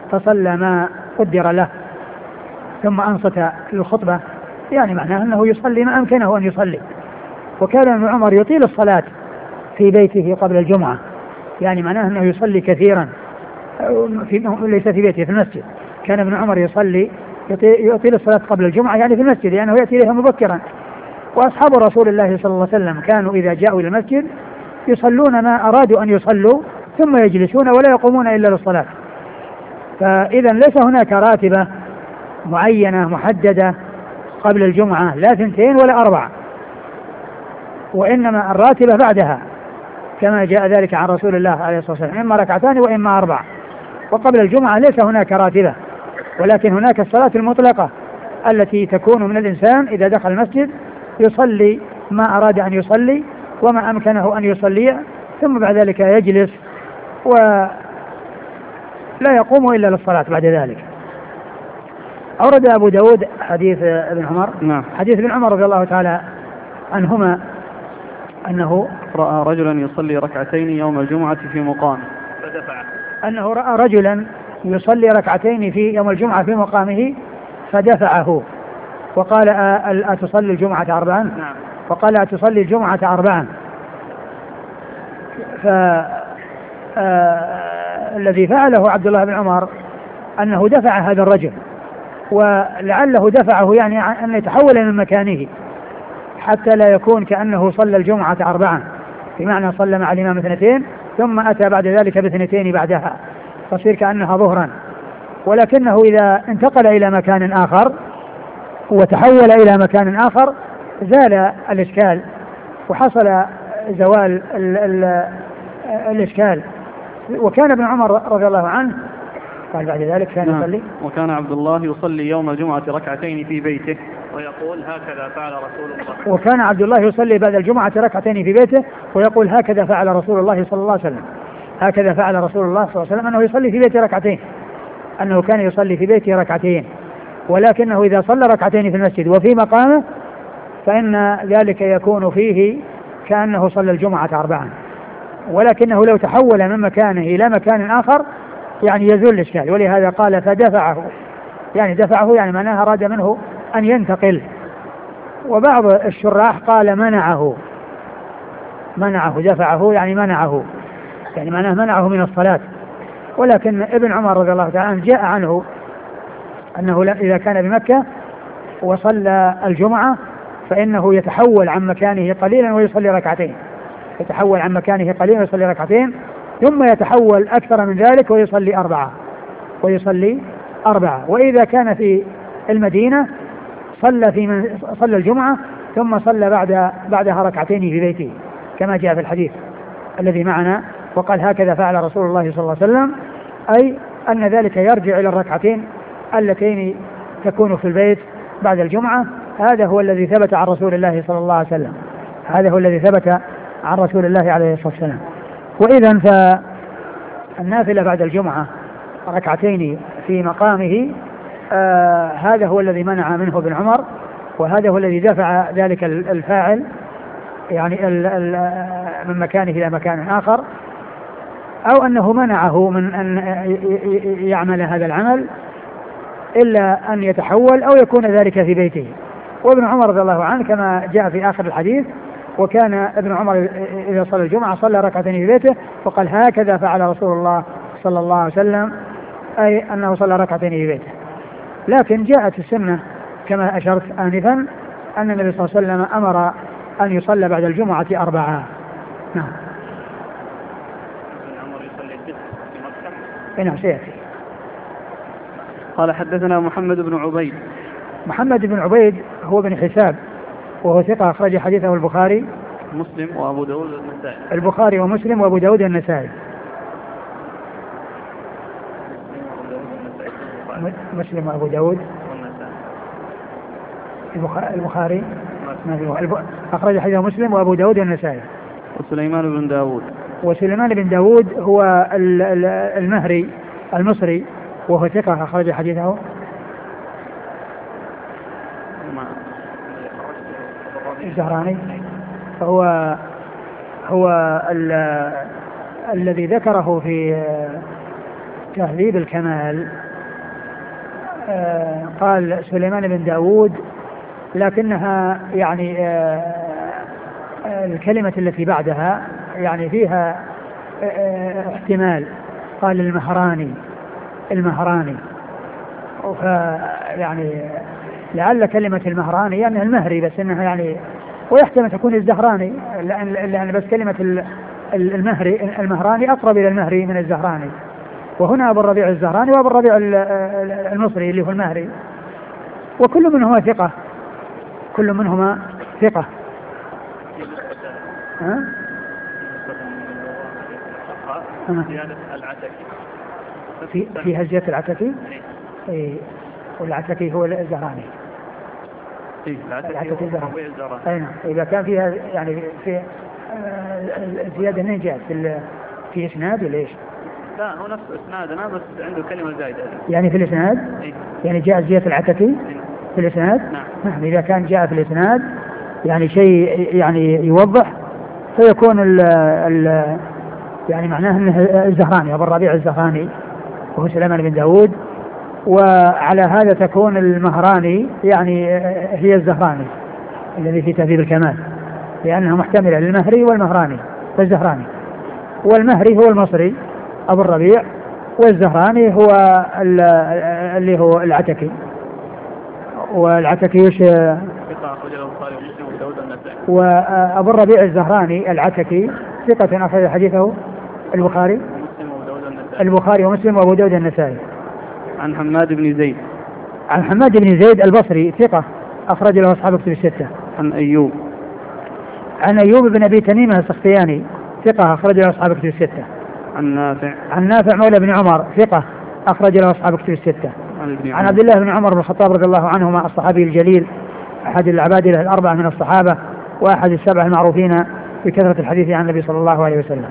فصلى ما قدر له ثم أنصت للخطبة، يعني معناه أنه يصلي ما أمكنه أن يصلي. وكان ابن عمر يطيل الصلاة في بيته قبل الجمعة، يعني معناه أنه يصلي كثيرا في ليس في بيته في المسجد. كان ابن عمر يصلي يطيل الصلاة قبل الجمعة يعني في المسجد، لأنه يعني يأتي إليها مبكرا. وأصحاب رسول الله صلى الله عليه وسلم كانوا إذا جاءوا إلى المسجد يصلون ما أرادوا أن يصلوا ثم يجلسون ولا يقومون إلا للصلاة. فإذا ليس هناك راتبة معينة محددة قبل الجمعة، لا ثنتين ولا أربعة، وإنما الراتبة بعدها كما جاء ذلك عن رسول الله عليه الصلاة والسلام، إما ركعتان وإما أربع. وقبل الجمعة ليس هناك راتبة، ولكن هناك الصلاة المطلقة التي تكون من الإنسان إذا دخل المسجد يصلي ما أراد أن يصلي وما أمكنه أن يصلي، ثم بعد ذلك يجلس ولا يقوم إلا للصلاة بعد ذلك. أورد أبو داود حديث ابن عمر نعم. حديث ابن عمر رضي الله تعالى عنهما أنه رأى رجلا يصلي ركعتين يوم الجمعة في مقام فدفعه، أنه رأى رجلا يصلي ركعتين في يوم الجمعة في مقامه فدفعه وقال أتصلي الجمعة أربعا؟ نعم. وقال أتصلي الجمعة أربعا. فالذي فعله عبد الله بن عمر أنه دفع هذا الرجل، ولعله دفعه يعني أن يتحول من مكانه حتى لا يكون كأنه صلى الجمعة أربعا، بمعنى صلى مع الإمام اثنتين ثم أتى بعد ذلك باثنتين بعدها تصير كأنها ظهرا. ولكنه إذا انتقل إلى مكان آخر وتحول إلى مكان آخر زال الإشكال وحصل زوال ال ال الإشكال. وكان ابن عمر رضي الله عنه قال بعد ذلك كان نعم. يصلي وكان عبد الله يصلي يوم الجمعة ركعتين في بيته ويقول هكذا فعل رسول الله. وكان عبد الله يصلي بعد الجمعة ركعتين في بيته ويقول هكذا فعل رسول الله صلى الله عليه وسلم. هكذا فعل رسول الله صلى الله عليه وسلم أنه يصلي في بيته ركعتين، أنه كان يصلي في بيته ركعتين، ولكنه إذا صلى ركعتين في المسجد وفي مقامه فإن ذلك يكون فيه كأنه صلى الجمعة أربعا. ولكنه لو تحول من مكانه إلى مكان آخر يعني يزول الإشكال، ولهذا قال فدفعه، يعني دفعه يعني معناها أراد منه أن ينتقل. وبعض الشراح قال منعه، منعه دفعه يعني منعه، يعني معناه منعه من الصلاة. ولكن ابن عمر رضي الله تعالى عنه جاء عنه أنه إذا كان بمكة وصلى الجمعة فإنه يتحول عن مكانه قليلا ويصلي ركعتين، يتحول عن مكانه قليلا ويصلي ركعتين ثم يتحول أكثر من ذلك ويصلي أربعة ويصلي أربعة. وإذا كان في المدينة صلى في من صلى الجمعة ثم صلى بعد بعدها ركعتين في بيته كما جاء في الحديث الذي معنا، وقال هكذا فعل رسول الله صلى الله عليه وسلم، أي أن ذلك يرجع إلى الركعتين اللتين تكون في البيت بعد الجمعة. هذا هو الذي ثبت عن رسول الله صلى الله عليه وسلم، هذا هو الذي ثبت عن رسول الله عليه الصلاة والسلام. وإذا فالنافلة بعد الجمعة ركعتين في مقامه آه هذا هو الذي منع منه ابن عمر، وهذا هو الذي دفع ذلك الفاعل يعني ال ال من مكانه إلى مكان آخر، أو أنه منعه من أن يعمل هذا العمل إلا أن يتحول أو يكون ذلك في بيته. وابن عمر رضي الله عنه كما جاء في آخر الحديث وكان ابن عمر إذا صلى الجمعة صلى ركعتين في بيته وقال هكذا فعل رسول الله صلى الله عليه وسلم، أي أنه صلى ركعتين في بيته. لكن جاءت السنة كما أشرت آنفا أن النبي صلى الله عليه وسلم أمر أن يصلى بعد الجمعة أربعة. نعم. نعم سيأتي. قال حدثنا محمد بن عبيد. محمد بن عبيد هو بن حساب وهو ثقة أخرج حديثه البخاري مسلم وأبو داود والنسائي. البخاري ومسلم وأبو داود والنسائي. مسلم وأبو داود والنسائي. البخاري أخرج حديثه مسلم وأبو داود والنسائي. وسليمان بن داود. وسليمان بن داود هو المهري المصري وهو ثقة أخرج حديثه الزهراني. فهو هو الذي ذكره في تهذيب الكمال آه قال سليمان بن داود، لكنها يعني آه الكلمة التي بعدها يعني فيها آه احتمال، قال المهراني المهراني يعني لعل كلمة المهراني يعني المهري، بس انها يعني ويحتمل تكون الزهراني، لأن, لأن بس كلمة المهري المهراني أقرب إلى المهري من الزهراني، وهنا أبو الربيع الزهراني وأبو الربيع المصري اللي هو المهري، وكل منهما ثقة كل منهما ثقة. ها؟ في في هزية العتكي، إيه والعتكي هو الزهراني. إيه العتكي الزهراني. أي نعم. إذا كان فيها يعني في زيادة من جهة في في إسناد ولا إيش؟ لا هو نفس إسنادنا بس عنده كلمة زايدة. يعني في الإسناد؟ إيه؟ يعني جاء زيادة العتكي إيه؟ في الإسناد؟ نعم. نعم. إذا كان جاء في الإسناد يعني شيء يعني يوضح فيكون ال ال يعني معناه أنه الزهراني أبو الربيع الزهراني وهو سليمان بن داود، وعلى هذا تكون المهراني يعني هي الزهراني الذي في تهذيب الكمال، لأنها محتملة للمهري والمهراني والزهراني، والمهري هو المصري أبو الربيع، والزهراني هو اللي هو العتكي. والعتكي وش وأبو الربيع الزهراني العتكي ثقة أخرج حديثه البخاري البخاري ومسلم وأبو داود النسائي. عن حماد بن زيد عن حماد بن زيد البصري ثقة أخرج له أصحاب كتب الستة. عن أيوب عن أيوب بن أبي تميم السختياني ثقة أخرج له أصحاب كتب الستة. عن نافع عن نافع مولى بن عمر ثقة أخرج له أصحاب كتب الستة. عن, عن عبد الله بن عمر بن الخطاب رضي الله عنهما الصحابي الجليل أحد العبادلة الأربعة من الصحابة وأحد السبع المعروفين بكثرة الحديث عن النبي صلى الله عليه وسلم.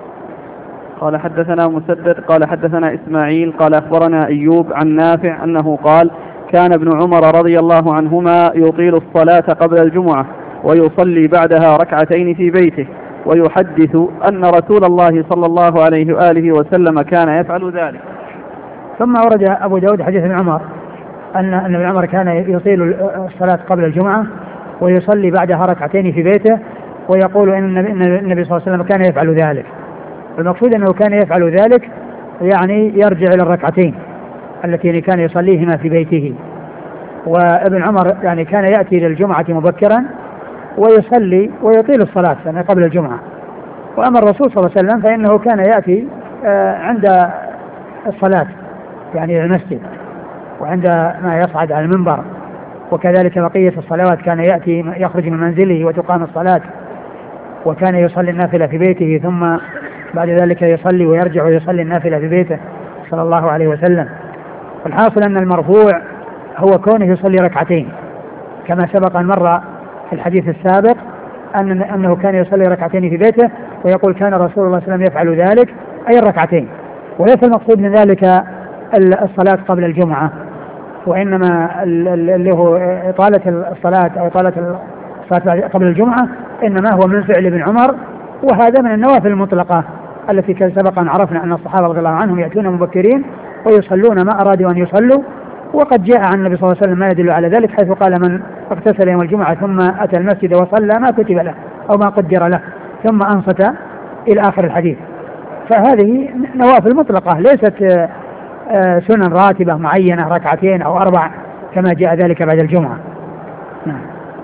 قال حدثنا مسدد قال حدثنا إسماعيل قال أخبرنا أيوب عن نافع أنه قال كان ابن عمر رضي الله عنهما يطيل الصلاة قبل الجمعة ويصلي بعدها ركعتين في بيته ويحدث أن رسول الله صلى الله عليه وآله وسلم كان يفعل ذلك. ثم ورد أبو داود حديث ابن عمر أن ابن عمر كان يطيل الصلاة قبل الجمعة ويصلي بعدها ركعتين في بيته ويقول إن النبي صلى الله عليه وسلم كان يفعل ذلك. المقصود أنه كان يفعل ذلك يعني يرجع إلى الركعتين التي كان يصليهما في بيته. وابن عمر يعني كان يأتي للجمعة مبكرا ويصلي ويطيل الصلاة يعني قبل الجمعة. وأما الرسول صلى الله عليه وسلم فإنه كان يأتي عند الصلاة يعني المسجد وعند ما يصعد على المنبر، وكذلك بقية الصلوات كان يأتي يخرج من منزله وتقام الصلاة، وكان يصلي النافلة في بيته ثم بعد ذلك يصلي ويرجع ويصلي النافلة في بيته صلى الله عليه وسلم. والحاصل أن المرفوع هو كونه يصلي ركعتين كما سبق أن مر في الحديث السابق أن أنه كان يصلي ركعتين في بيته ويقول كان رسول الله صلى الله عليه وسلم يفعل ذلك أي الركعتين، وليس المقصود من ذلك الصلاة قبل الجمعة، وإنما اللي هو إطالة الصلاة أو إطالة الصلاة قبل الجمعة إنما هو من فعل ابن عمر، وهذا من النوافل المطلقة التي كان سبق أن عرفنا أن الصحابة رضي الله عنهم يأتون مبكرين ويصلون ما أرادوا أن يصلوا. وقد جاء عن النبي صلى الله عليه وسلم ما يدل على ذلك حيث قال من اغتسل يوم الجمعة ثم أتى المسجد وصلى ما كتب له أو ما قدر له ثم أنصت إلى آخر الحديث. فهذه نوافل مطلقة ليست سنن راتبة معينة ركعتين أو أربع كما جاء ذلك بعد الجمعة. نعم.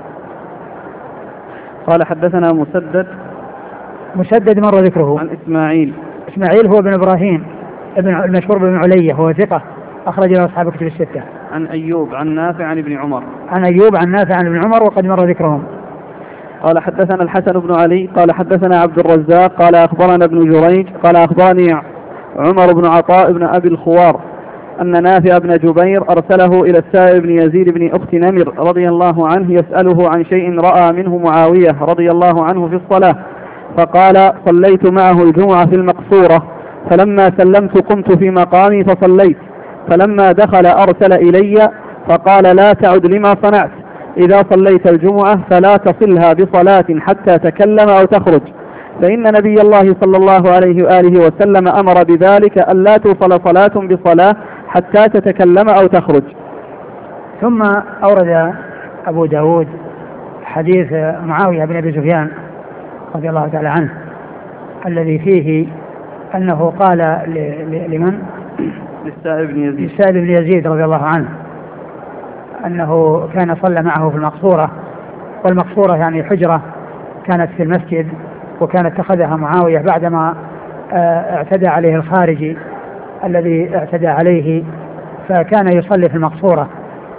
قال حدثنا مسدد مسدد مر ذكره. عن إسماعيل إسماعيل هو بن إبراهيم ابن المشهور بن علية هو ثقة أخرج له أصحاب كتب الستة. عن أيوب عن نافع عن ابن عمر عن أيوب عن نافع عن ابن عمر وقد مر ذكرهم. قال حدثنا الحسن بن علي قال حدثنا عبد الرزاق قال أخبرنا ابن جريج قال أخبرني عمر بن عطاء بن أبي الخوار أن نافع بن جبير أرسله إلى السائب بن يزيد بن أخت نمر رضي الله عنه يسأله عن شيء رأى منه معاوية رضي الله عنه في الصلاة، فقال صليت معه الجمعة في المقصورة، فلما سلمت قمت في مقامي فصليت، فلما دخل أرسل إلي فقال لا تعد لما صنعت، إذا صليت الجمعة فلا تصلها بصلاة حتى تكلم أو تخرج، فإن نبي الله صلى الله عليه وآله وسلم أمر بذلك ألا توصل صلاة بصلاة حتى تتكلم أو تخرج. ثم أورد أبو داود حديث معاوية بن أبي سفيان رضي الله تعالى عنه الذي فيه أنه قال لمن؟ للسائب بن يزيد للسائب بن يزيد رضي الله عنه أنه كان صلى معه في المقصورة، والمقصورة يعني حجرة كانت في المسجد، وكان اتخذها معاوية بعدما اعتدى عليه الخارجي الذي اعتدى عليه، فكان يصلي في المقصورة،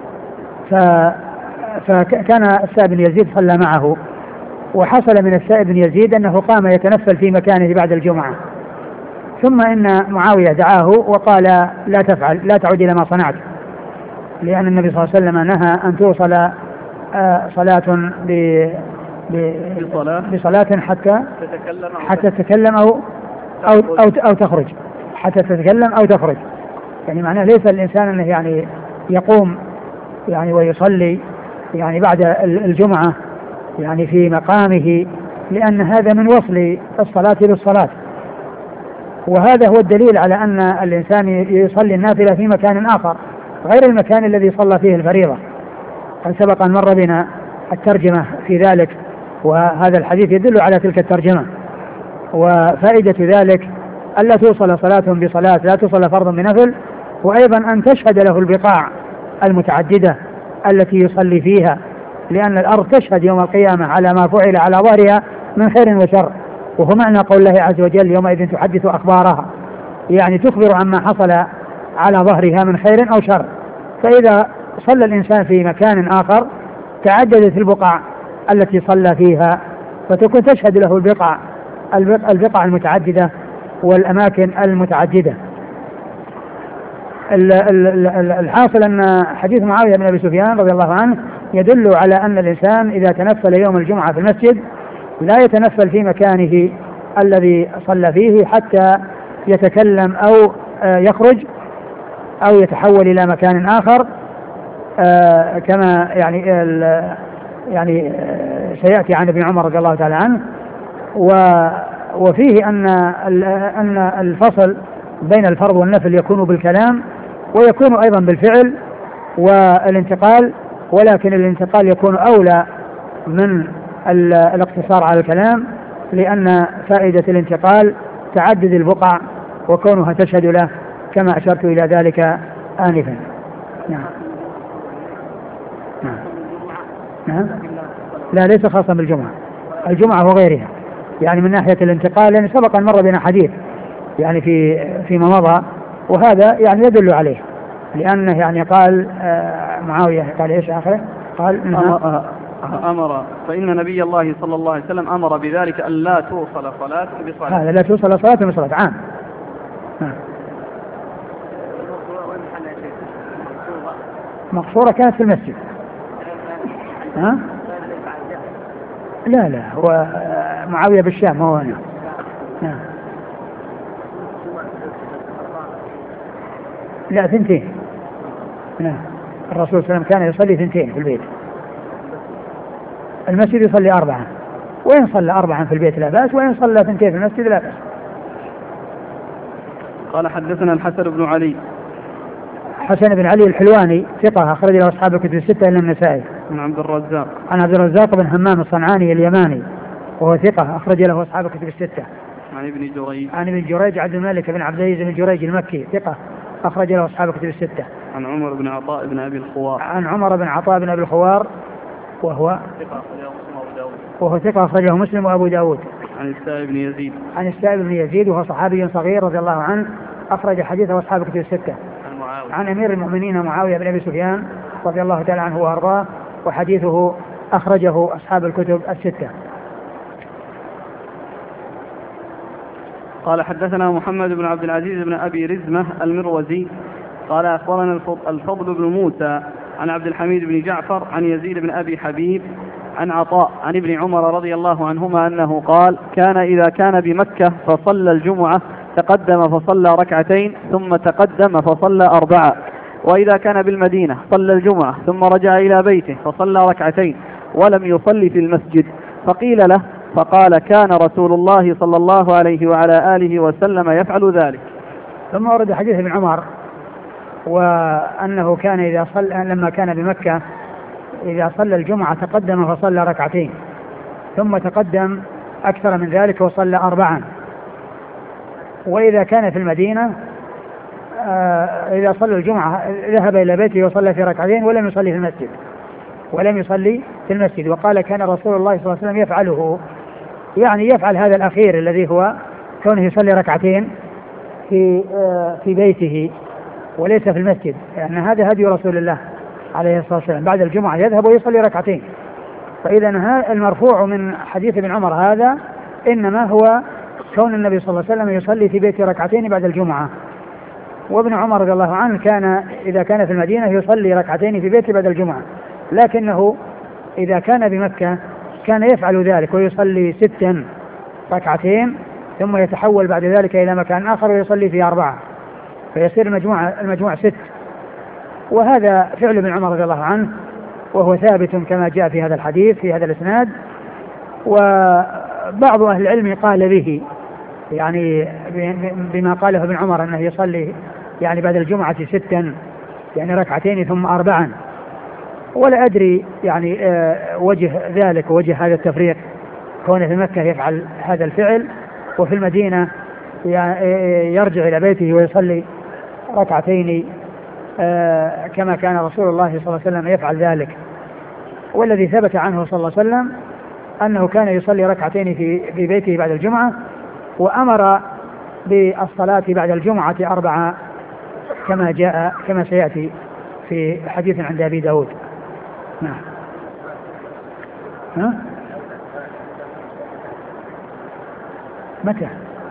فكان السائب بن يزيد صلى معه، وحصل من السائب بن يزيد أنه قام يتنفل في مكانه بعد الجمعة، ثم إن معاوية دعاه وقال لا تفعل، لا تعود إلى ما صنعت، لأن النبي صلى الله عليه وسلم نهى أن توصل صلاة بصلاة, بصلاة حتى تتكلم حتى تتكلم أو أو, أو أو تخرج، حتى تتكلم أو تخرج. يعني معناه ليس الإنسان أنه يعني يقوم يعني ويصلي يعني بعد الجمعة يعني في مقامه، لأن هذا من وصل الصلاة بالصلاة، وهذا هو الدليل على أن الإنسان يصلي النافلة في مكان آخر غير المكان الذي صلى فيه الفريضة. قد سبق أن مر بنا الترجمة في ذلك، وهذا الحديث يدل على تلك الترجمة، وفائدة ذلك ألا توصل صلاة بصلاة، لا توصل فرض بنفل، وأيضا أن تشهد له البقاع المتعددة التي يصلي فيها، لأن الأرض تشهد يوم القيامة على ما فعل على ظهرها من خير وشر، وهو معنى قول الله عز وجل يومئذ تحدث أخبارها، يعني تخبر عما حصل على ظهرها من خير أو شر. فإذا صلى الإنسان في مكان آخر تعددت البقع التي صلى فيها، فتكون تشهد له البقع البقع المتعددة والأماكن المتعددة. الحاصل أن حديث معاوية بن أبي سفيان رضي الله عنه يدل على أن الإنسان إذا تنفل يوم الجمعة في المسجد لا يتنفل في مكانه الذي صلى فيه حتى يتكلم أو يخرج أو يتحول إلى مكان آخر، كما يعني يعني سيأتي عن ابن عمر رضي الله تعالى عنه. وفيه أن أن الفصل بين الفرض والنفل يكون بالكلام ويكون أيضا بالفعل والانتقال، ولكن الانتقال يكون أولى من الاقتصار على الكلام، لأن فائدة الانتقال تعدد البقع وكونها تشهد له كما أشرت إلى ذلك آنفا. نعم. نعم. نعم. لا ليس خاصا بالجمعة، الجمعة وغيرها، يعني من ناحية الانتقال، لأن سبق أن مر بنا حديث يعني في فيما مضى، وهذا يعني يدل عليه، لأنه يعني قال آه معاوية قال إيش آخره؟ قال إنها أمر فإن نبي الله صلى الله عليه وسلم أمر بذلك أن لا توصل صلاة بصلاة. هذا لا توصل صلاة بصلاة عام. نعم. مقصورة كانت في المسجد. ها؟ لا لا هو معاوية بالشام، هو هنا. نعم. لا ثنتين. نعم. الرسول صلى الله عليه وسلم كان يصلي ثنتين في البيت، المسجد يصلي أربعة، وإن صلى أربعا في البيت لا بأس، وإن صلى ثنتين في المسجد لا بأس. قال حدثنا الحسن بن علي. حسن بن علي الحلواني ثقة أخرج له أصحاب الكتب الستة إلا النسائي. عن عبد الرزاق. عن عبد الرزاق بن همام الصنعاني اليماني وهو ثقة أخرج له أصحاب الكتب الستة. عن ابن جريج. عن ابن جريج عبد الملك بن عبد العزيز بن جريج المكي ثقة أخرج له أصحاب الكتب الستة. عن عمر بن عطاء بن أبي الخوار. عن عمر بن عطاء بن أبي الخوار وهو ثقة أخرجه مسلم وأبو داود. وهو ثقة أخرجه مسلم وأبو داود. عن السائب بن يزيد. عن السائب بن يزيد وهو صحابي صغير رضي الله عنه أخرج حديثه أصحاب الكتب الستة. عن معاوية. عن أمير المؤمنين معاوية بن أبي سفيان رضي الله تعالى عنه وأرضاه، وحديثه أخرجه أصحاب الكتب الستة. قال حدثنا محمد بن عبد العزيز بن أبي رزمة المروزي قال أخبرنا الفضل بن موسى عن عبد الحميد بن جعفر عن يزيد بن أبي حبيب عن عطاء عن ابن عمر رضي الله عنهما أنه قال كان إذا كان بمكة فصلى الجمعة تقدم فصلى ركعتين ثم تقدم فصلى أربعة، وإذا كان بالمدينة صلى الجمعة ثم رجع إلى بيته فصلى ركعتين ولم يصلي في المسجد، فقيل له فقال كان رسول الله صلى الله عليه وعلى آله وسلم يفعل ذلك. ثم ورد حديث ابن عمر وأنه كان إذا صلى لما كان بمكة إذا صلى الجمعة تقدم فصلى ركعتين ثم تقدم أكثر من ذلك وصلى أربعا. وإذا كان في المدينة إذا صلى الجمعة ذهب إلى بيته وصلى في ركعتين ولم يصلي في المسجد ولم يصلي في المسجد. وقال كان رسول الله صلى الله عليه وسلم يفعله، يعني يفعل هذا الأخير الذي هو كونه يصلي ركعتين في في بيته وليس في المسجد، لأن يعني هذا هدي رسول الله عليه الصلاة والسلام، بعد الجمعة يذهب ويصلي ركعتين. فإذا المرفوع من حديث ابن عمر هذا إنما هو كون النبي صلى الله عليه وسلم يصلي في بيته ركعتين بعد الجمعة. وابن عمر رضي الله عنه كان إذا كان في المدينة يصلي ركعتين في بيته بعد الجمعة، لكنه إذا كان بمكة كان يفعل ذلك ويصلي ستا ركعتين ثم يتحول بعد ذلك إلى مكان آخر ويصلي فيه أربعة، فيصير المجموعة المجموع ست. وهذا فعل ابن عمر رضي الله عنه وهو ثابت كما جاء في هذا الحديث في هذا الإسناد. وبعض أهل العلم قال به، يعني بما قاله ابن عمر أنه يصلي يعني بعد الجمعة ستا يعني ركعتين ثم أربعا. ولا أدري يعني وجه ذلك ووجه هذا التفريق، كونه في مكة يفعل هذا الفعل وفي المدينة يرجع إلى بيته ويصلي ركعتين كما كان رسول الله صلى الله عليه وسلم يفعل ذلك. والذي ثبت عنه صلى الله عليه وسلم أنه كان يصلي ركعتين في في بيته بعد الجمعة، وأمر بالصلاة بعد الجمعة أربعة كما جاء كما سيأتي في حديث عند أبي داود. نعم. ها؟ متى؟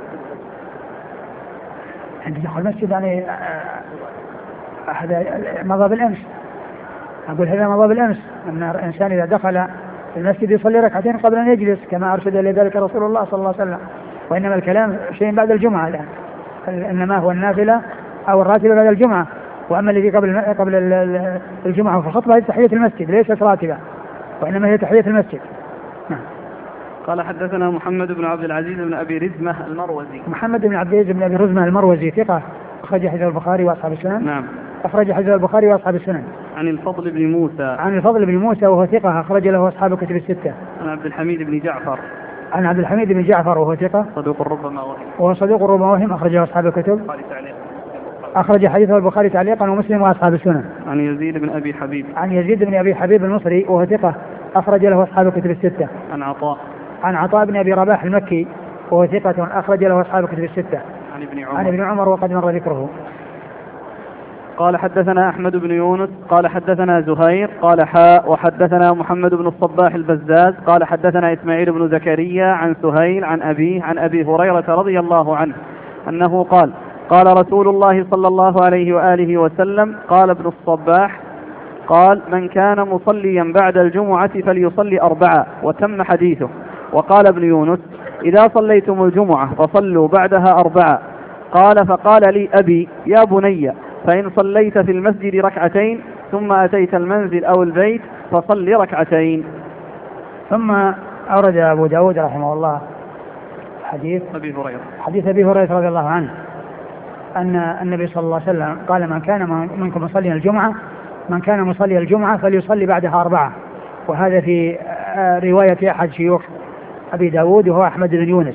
عند دخول المسجد يعني هذا مضى بالأمس. أقول هذا مضى بالأمس أن الإنسان إذا دخل المسجد يصلي ركعتين قبل أن يجلس كما أرشد إلى ذلك رسول الله صلى الله عليه وسلم. وإنما الكلام شيء بعد الجمعة الآن، إنما هو النافلة أو الراتبة بعد الجمعة. وأما الذي قبل قبل الجمعة في الخطبة هي تحية المسجد ليست راتبة، وإنما هي تحية المسجد. نعم. قال حدثنا محمد بن عبد العزيز بن أبي رزمة المروزي. محمد بن عبد العزيز بن أبي رزمة المروزي ثقة أخرج حديث البخاري وأصحاب السنن. نعم. أخرج حديث البخاري وأصحاب السنن. عن الفضل بن موسى. عن الفضل بن موسى وهو ثقة أخرج له أصحاب الكتب الستة. عن عبد الحميد بن جعفر. عن عبد الحميد بن جعفر وهو ثقة صدوق ربما وهم. وهو صدوق ربما وهم أخرجه أصحاب الكتب. أخرج حديثه البخاري تعليقا ومسلم وأصحاب السنن. عن يزيد بن أبي حبيب. عن يزيد بن أبي حبيب المصري وهو ثقة أخرج له أصحاب الكتب الستة. عن عطاء. عن عطاء بن أبي رباح المكي وهو ثقة أخرج له أصحاب الكتب الستة. عن ابن عمر. عن ابن عمر وقد مر ذكره. قال حدثنا أحمد بن يونس قال حدثنا زهير قال حاء وحدثنا محمد بن الصباح البزاز قال حدثنا إسماعيل بن زكريا عن سهيل عن أبيه عن أبي هريرة رضي الله عنه أنه قال قال رسول الله صلى الله عليه وآله وسلم قال ابن الصباح قال من كان مصليا بعد الجمعة فليصلي أربعة وتم حديثه. وقال ابن يونس إذا صليتم الجمعة فصلوا بعدها أربعة. قال فقال لي أبي يا بني فإن صليت في المسجد ركعتين ثم أتيت المنزل أو البيت فصل ركعتين. ثم أورد أبو داود رحمه الله حديث أبي هريرة حديث أبي هريرة رضي الله عنه أن النبي صلى الله عليه وسلم قال من كان منكم مصلي الجمعة من كان مصلي الجمعة فليصلي بعدها أربعة. وهذا في رواية أحد شيوخ أبي داود وهو أحمد بن يونس.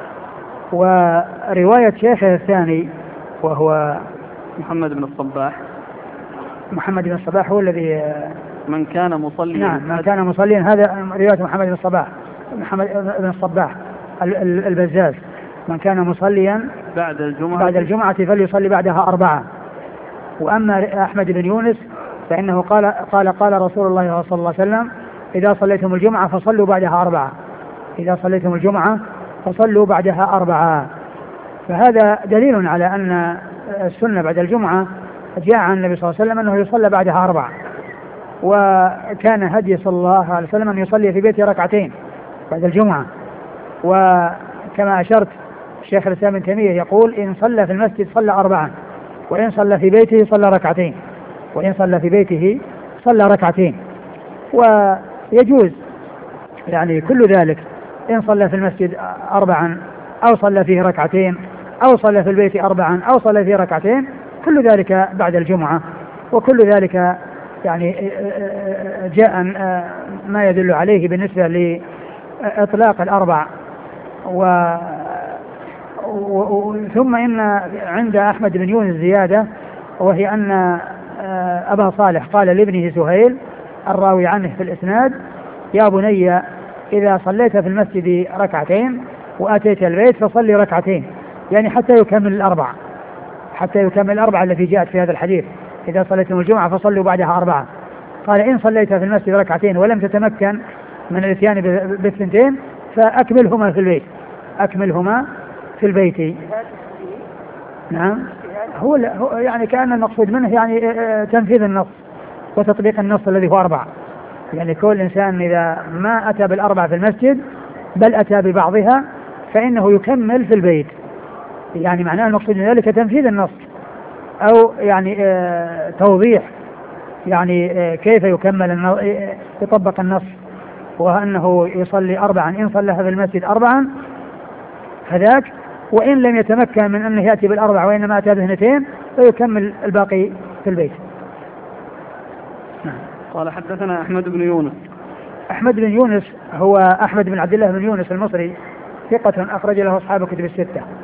ورواية شيخه الثاني وهو محمد بن الصباح محمد بن الصباح هو الذي من كان مصليا. نعم من كان مصليا هذا رواية محمد بن الصباح محمد بن الصباح البزاز من كان مصليا بعد الجمعة بعد الجمعة فليصلي بعدها أربعة. وأما أحمد بن يونس فإنه قال قال قال رسول الله صلى الله عليه وسلم إذا صليتم الجمعة فصلوا بعدها أربعة إذا صليتم الجمعة فصلوا بعدها أربعة. فهذا دليل على أن السنة بعد الجمعة جاء عن النبي صلى الله عليه وسلم أنه يصلى بعدها أربعة. وكان هدي صلى الله عليه وسلم أن يصلي في بيته ركعتين بعد الجمعة. وكما أشرت الشيخ الإسلام ابن تيمية يقول إن صلى في المسجد صلى أربعا وإن صلى في بيته صلى ركعتين وإن صلى في بيته صلى ركعتين. ويجوز يعني كل ذلك إن صلى في المسجد أربعا أو صلى فيه ركعتين أو صلى في البيت أربعا أو صلى فيه ركعتين، كل ذلك بعد الجمعة. وكل ذلك يعني جاء ما يدل عليه بالنسبة لإطلاق الأربع. و ثم إن عند أحمد بن يونس زيادة، وهي أن أبا صالح قال لابنه سهيل الراوي عنه في الإسناد: يا بني إذا صليت في المسجد ركعتين وأتيت البيت فصلي ركعتين، يعني حتى يكمل الأربع، حتى يكمل الأربع التي جاءت في هذا الحديث: إذا صليتم الجمعة فصلوا بعدها أربعة. قال: إن صليت في المسجد ركعتين ولم تتمكن من الاتيان بالثنتين فأكملهما في البيت، أكملهما في البيت. نعم، هو يعني كأن المقصود منه يعني تنفيذ النص وتطبيق النص الذي هو أربع. يعني كل إنسان إذا ما أتى بالأربع في المسجد بل أتى ببعضها فإنه يكمل في البيت. يعني معناه المقصود من ذلك تنفيذ النص، أو يعني آه توضيح يعني آه كيف يكمل يطبق النص، وأنه يصلي أربعا إن صلى في المسجد أربعا فذاك، وإن لم يتمكن من أنه يأتي بالأربع وإنما أتى باثنتين فيكمل الباقي في البيت. نعم. قال: حدثنا أحمد بن يونس. أحمد بن يونس هو أحمد بن عبد الله بن يونس المصري، ثقة أخرج له أصحاب كتب الستة.